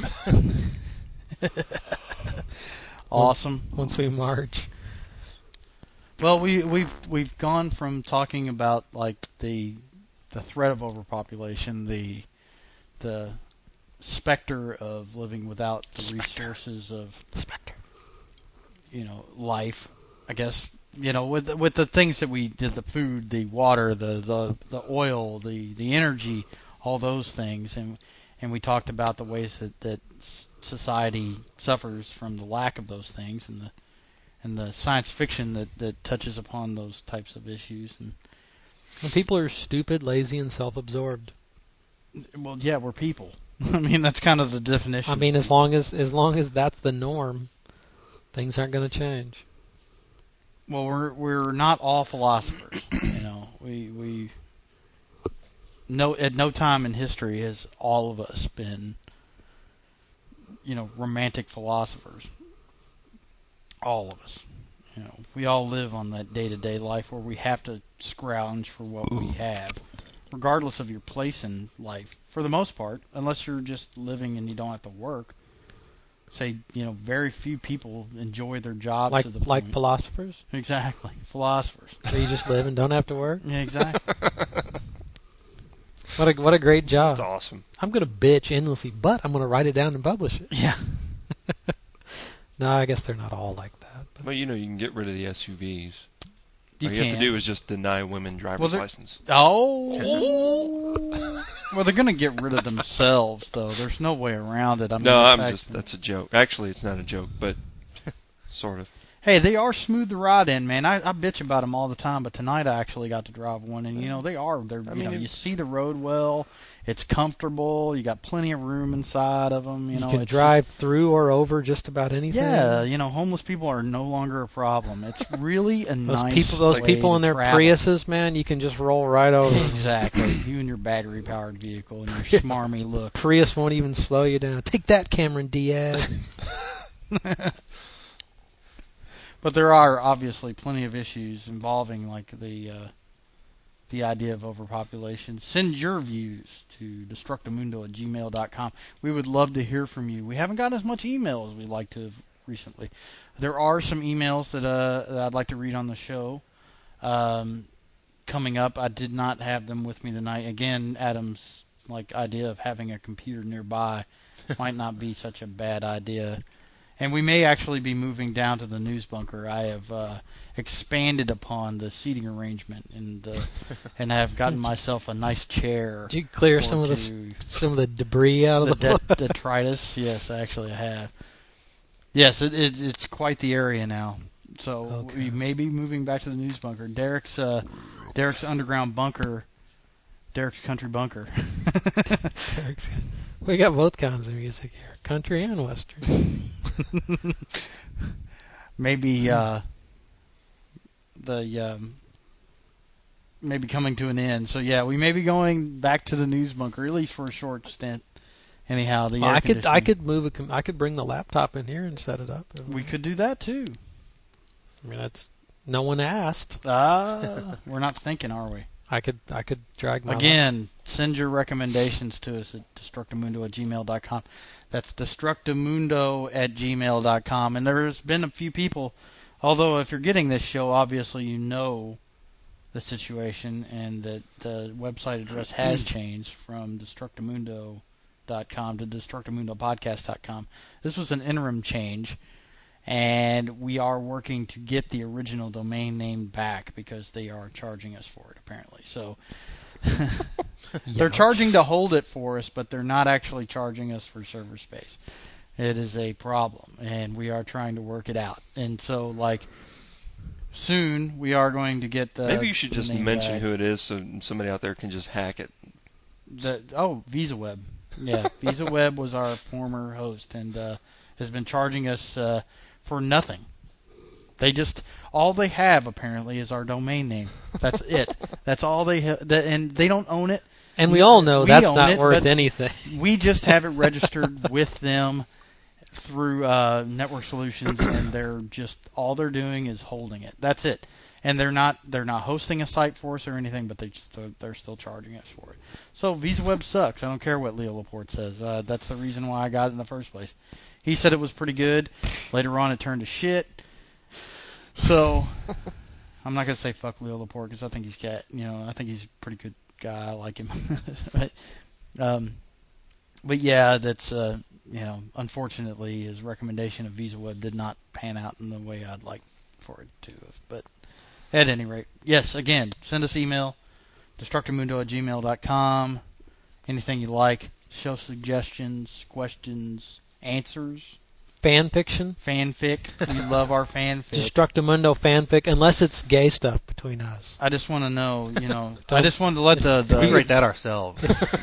Awesome. Once we march. Well, we we've we've gone from talking about like the the threat of overpopulation, the the specter of living without the Spectre. resources of Spectre. you know life. I guess you know with the, with the things that we did, the food, the water, the the, the oil, the, the energy, all those things, and and we talked about the ways that that society suffers from the lack of those things, and the and the science fiction that, that touches upon those types of issues. And When people are stupid, lazy, and self-absorbed. well, yeah, we're people. I mean, that's kind of the definition. I mean, as long as as long as that's the norm, things aren't going to change. Well, we're we're not all philosophers. You know, we we no at no time in history has all of us been you know romantic philosophers. All of us. You know, we all live on that day-to-day life where we have to scrounge for what we have, regardless of your place in life. For the most part, unless you're just living and you don't have to work. Say, you know, very few people enjoy their jobs Like to the like point. philosophers. Exactly, philosophers. So you just live and don't have to work. Yeah, exactly. What a what a great job. That's awesome. I'm going to bitch endlessly, but I'm going to write it down and publish it. Yeah. No, I guess they're not all like that. Well, you know, you can get rid of the S U Vs. You All you have can. to do is just deny women driver's Well, they're- license. Oh. Well, they're going to get rid of themselves, though. There's no way around it. I mean, no, the I'm fact just, that- that's a joke. Actually, it's not a joke, but sort of. Hey, they are smooth to ride in, man. I, I bitch about them all the time, but tonight I actually got to drive one, and you know they are. They're I you mean, know it- you see the road well. It's comfortable. You got plenty of room inside of them. You, You know, can it's drive through or over just about Just, anything. yeah, you know, homeless people are no longer a problem. It's really a Those nice people, those way people to in their travel. Priuses, man, you can just roll right over. them. Exactly. You and your battery-powered vehicle and your smarmy look. Prius won't even slow you down. Take that, Cameron Diaz. But there are obviously plenty of issues involving like the uh, the idea of overpopulation. Send your views to destructamundo at gmail dot com. We would love to hear from you. We haven't gotten as much email as we'd like to have recently. There are some emails that, uh, that I'd like to read on the show um, coming up. I did not have them with me tonight. Again, Adam's like idea of having a computer nearby might not be such a bad idea. And we may actually be moving down to the news bunker. I have uh, expanded upon the seating arrangement and uh, and have gotten myself a nice chair. Did you clear or some of the two. some of the debris out of the, the det- detritus? Yes, actually, I have. Yes, it, it, it's quite the area now. So Okay. we may be moving back to the news bunker. Derek's uh, Derek's underground bunker. Derek's country bunker. Derek's- we got both kinds of music here, country and western. Maybe uh, the um, maybe coming to an end. So yeah, we may be going back to the news bunker at least for a short stint. Anyhow, the Well, air I could I conditioning- could move a com- I could bring the laptop in here and set it up. we could do that too. I mean, that's no one asked. Ah, we're not thinking, are we? I could I could drag my Again, send your recommendations to us at destructamundo at gmail dot com. That's destructamundo at gmail dot com. And there's been a few people, although if you're getting this show, obviously you know the situation and that the website address has changed from destructamundo dot com to destructamundo podcast dot com. This was an interim change, and we are working to get the original domain name back because they are charging us for it, apparently. So they're charging to hold it for us, but they're not actually charging us for server space. It is a problem, and we are trying to work it out. And so, like, soon we are going to get the Maybe you should the just name mention back. who it is so somebody out there can just hack it. The, oh, VisaWeb. Yeah, VisaWeb was our former host and uh, has been charging us uh, for nothing. They just all they have apparently is our domain name. That's it. That's all they have, and they don't own it. And we all know We that's own not it, worth but anything. We just have it registered with them through uh, Network Solutions, and they're just all they're doing is holding it. That's it. And they're not they're not hosting a site for us or anything, but they just they're still charging us for it. So VisaWeb sucks. I don't care what Leo Laporte says. Uh, that's the reason why I got it in the first place. He said it was pretty good. Later on, it turned to shit. So I'm not gonna say fuck Leo Laporte because I think he's cat. You know, I think he's a pretty good guy. I like him. but, um, but yeah, that's uh, you know, unfortunately, his recommendation of VisaWeb did not pan out in the way I'd like for it to have. But at any rate, yes, again, send us email, destructamundo at gmail dot com. Anything you like, show suggestions, questions, answers. Fan fiction? Fanfic. We love our fanfic. Destructamundo fanfic, unless it's gay stuff between us. I just want to know, you know, I Don't- just wanted to let the... the We write that ourselves.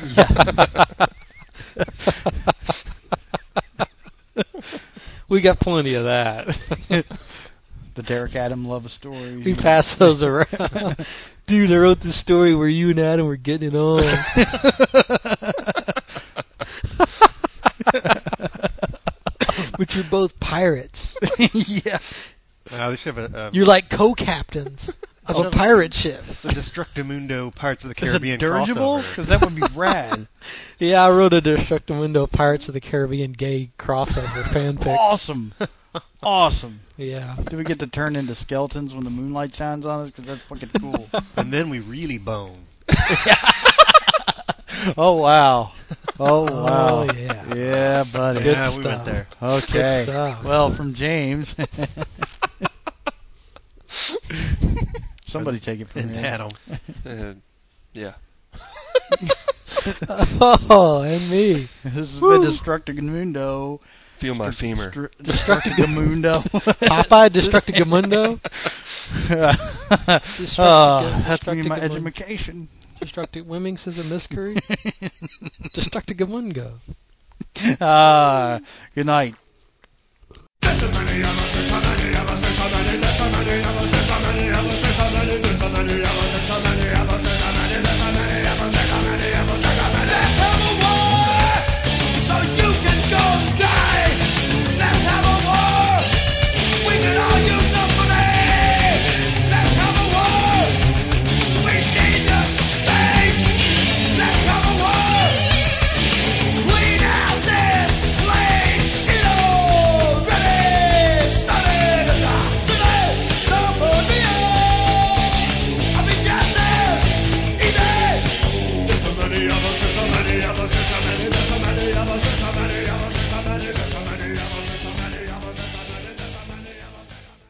We got plenty of that. The Derek Adam love story. We pass those around. Dude, I wrote this story where you and Adam were getting it on. But you're both pirates. Yeah. Uh, they should have a, um, You're like co-captains of a pirate ship. It's a Destructamundo Pirates of the Is Caribbean it dirigible? crossover. Because that would be rad. Yeah, I wrote a Destructamundo Pirates of the Caribbean gay crossover fanfic. Awesome. Awesome. Yeah. Do we get to turn into skeletons when the moonlight shines on us? Because that's fucking cool. And then we really bone. Oh, wow. Oh, wow. Oh, yeah. Yeah, buddy. Good yeah, we stuff. went there. Okay. Good stuff. Well, from James. Somebody take it from And me. Adam. Uh, yeah. Oh, and me. This has Woo. been Destructamundo. feel my femur. Destructigamundo. Popeye Destructigamundo. uh, that's me my education. Destructic Wimming says a mystery. Destructigamundo. Uh, good night. There's so many of us, there's so many of us, there's so many, there's so many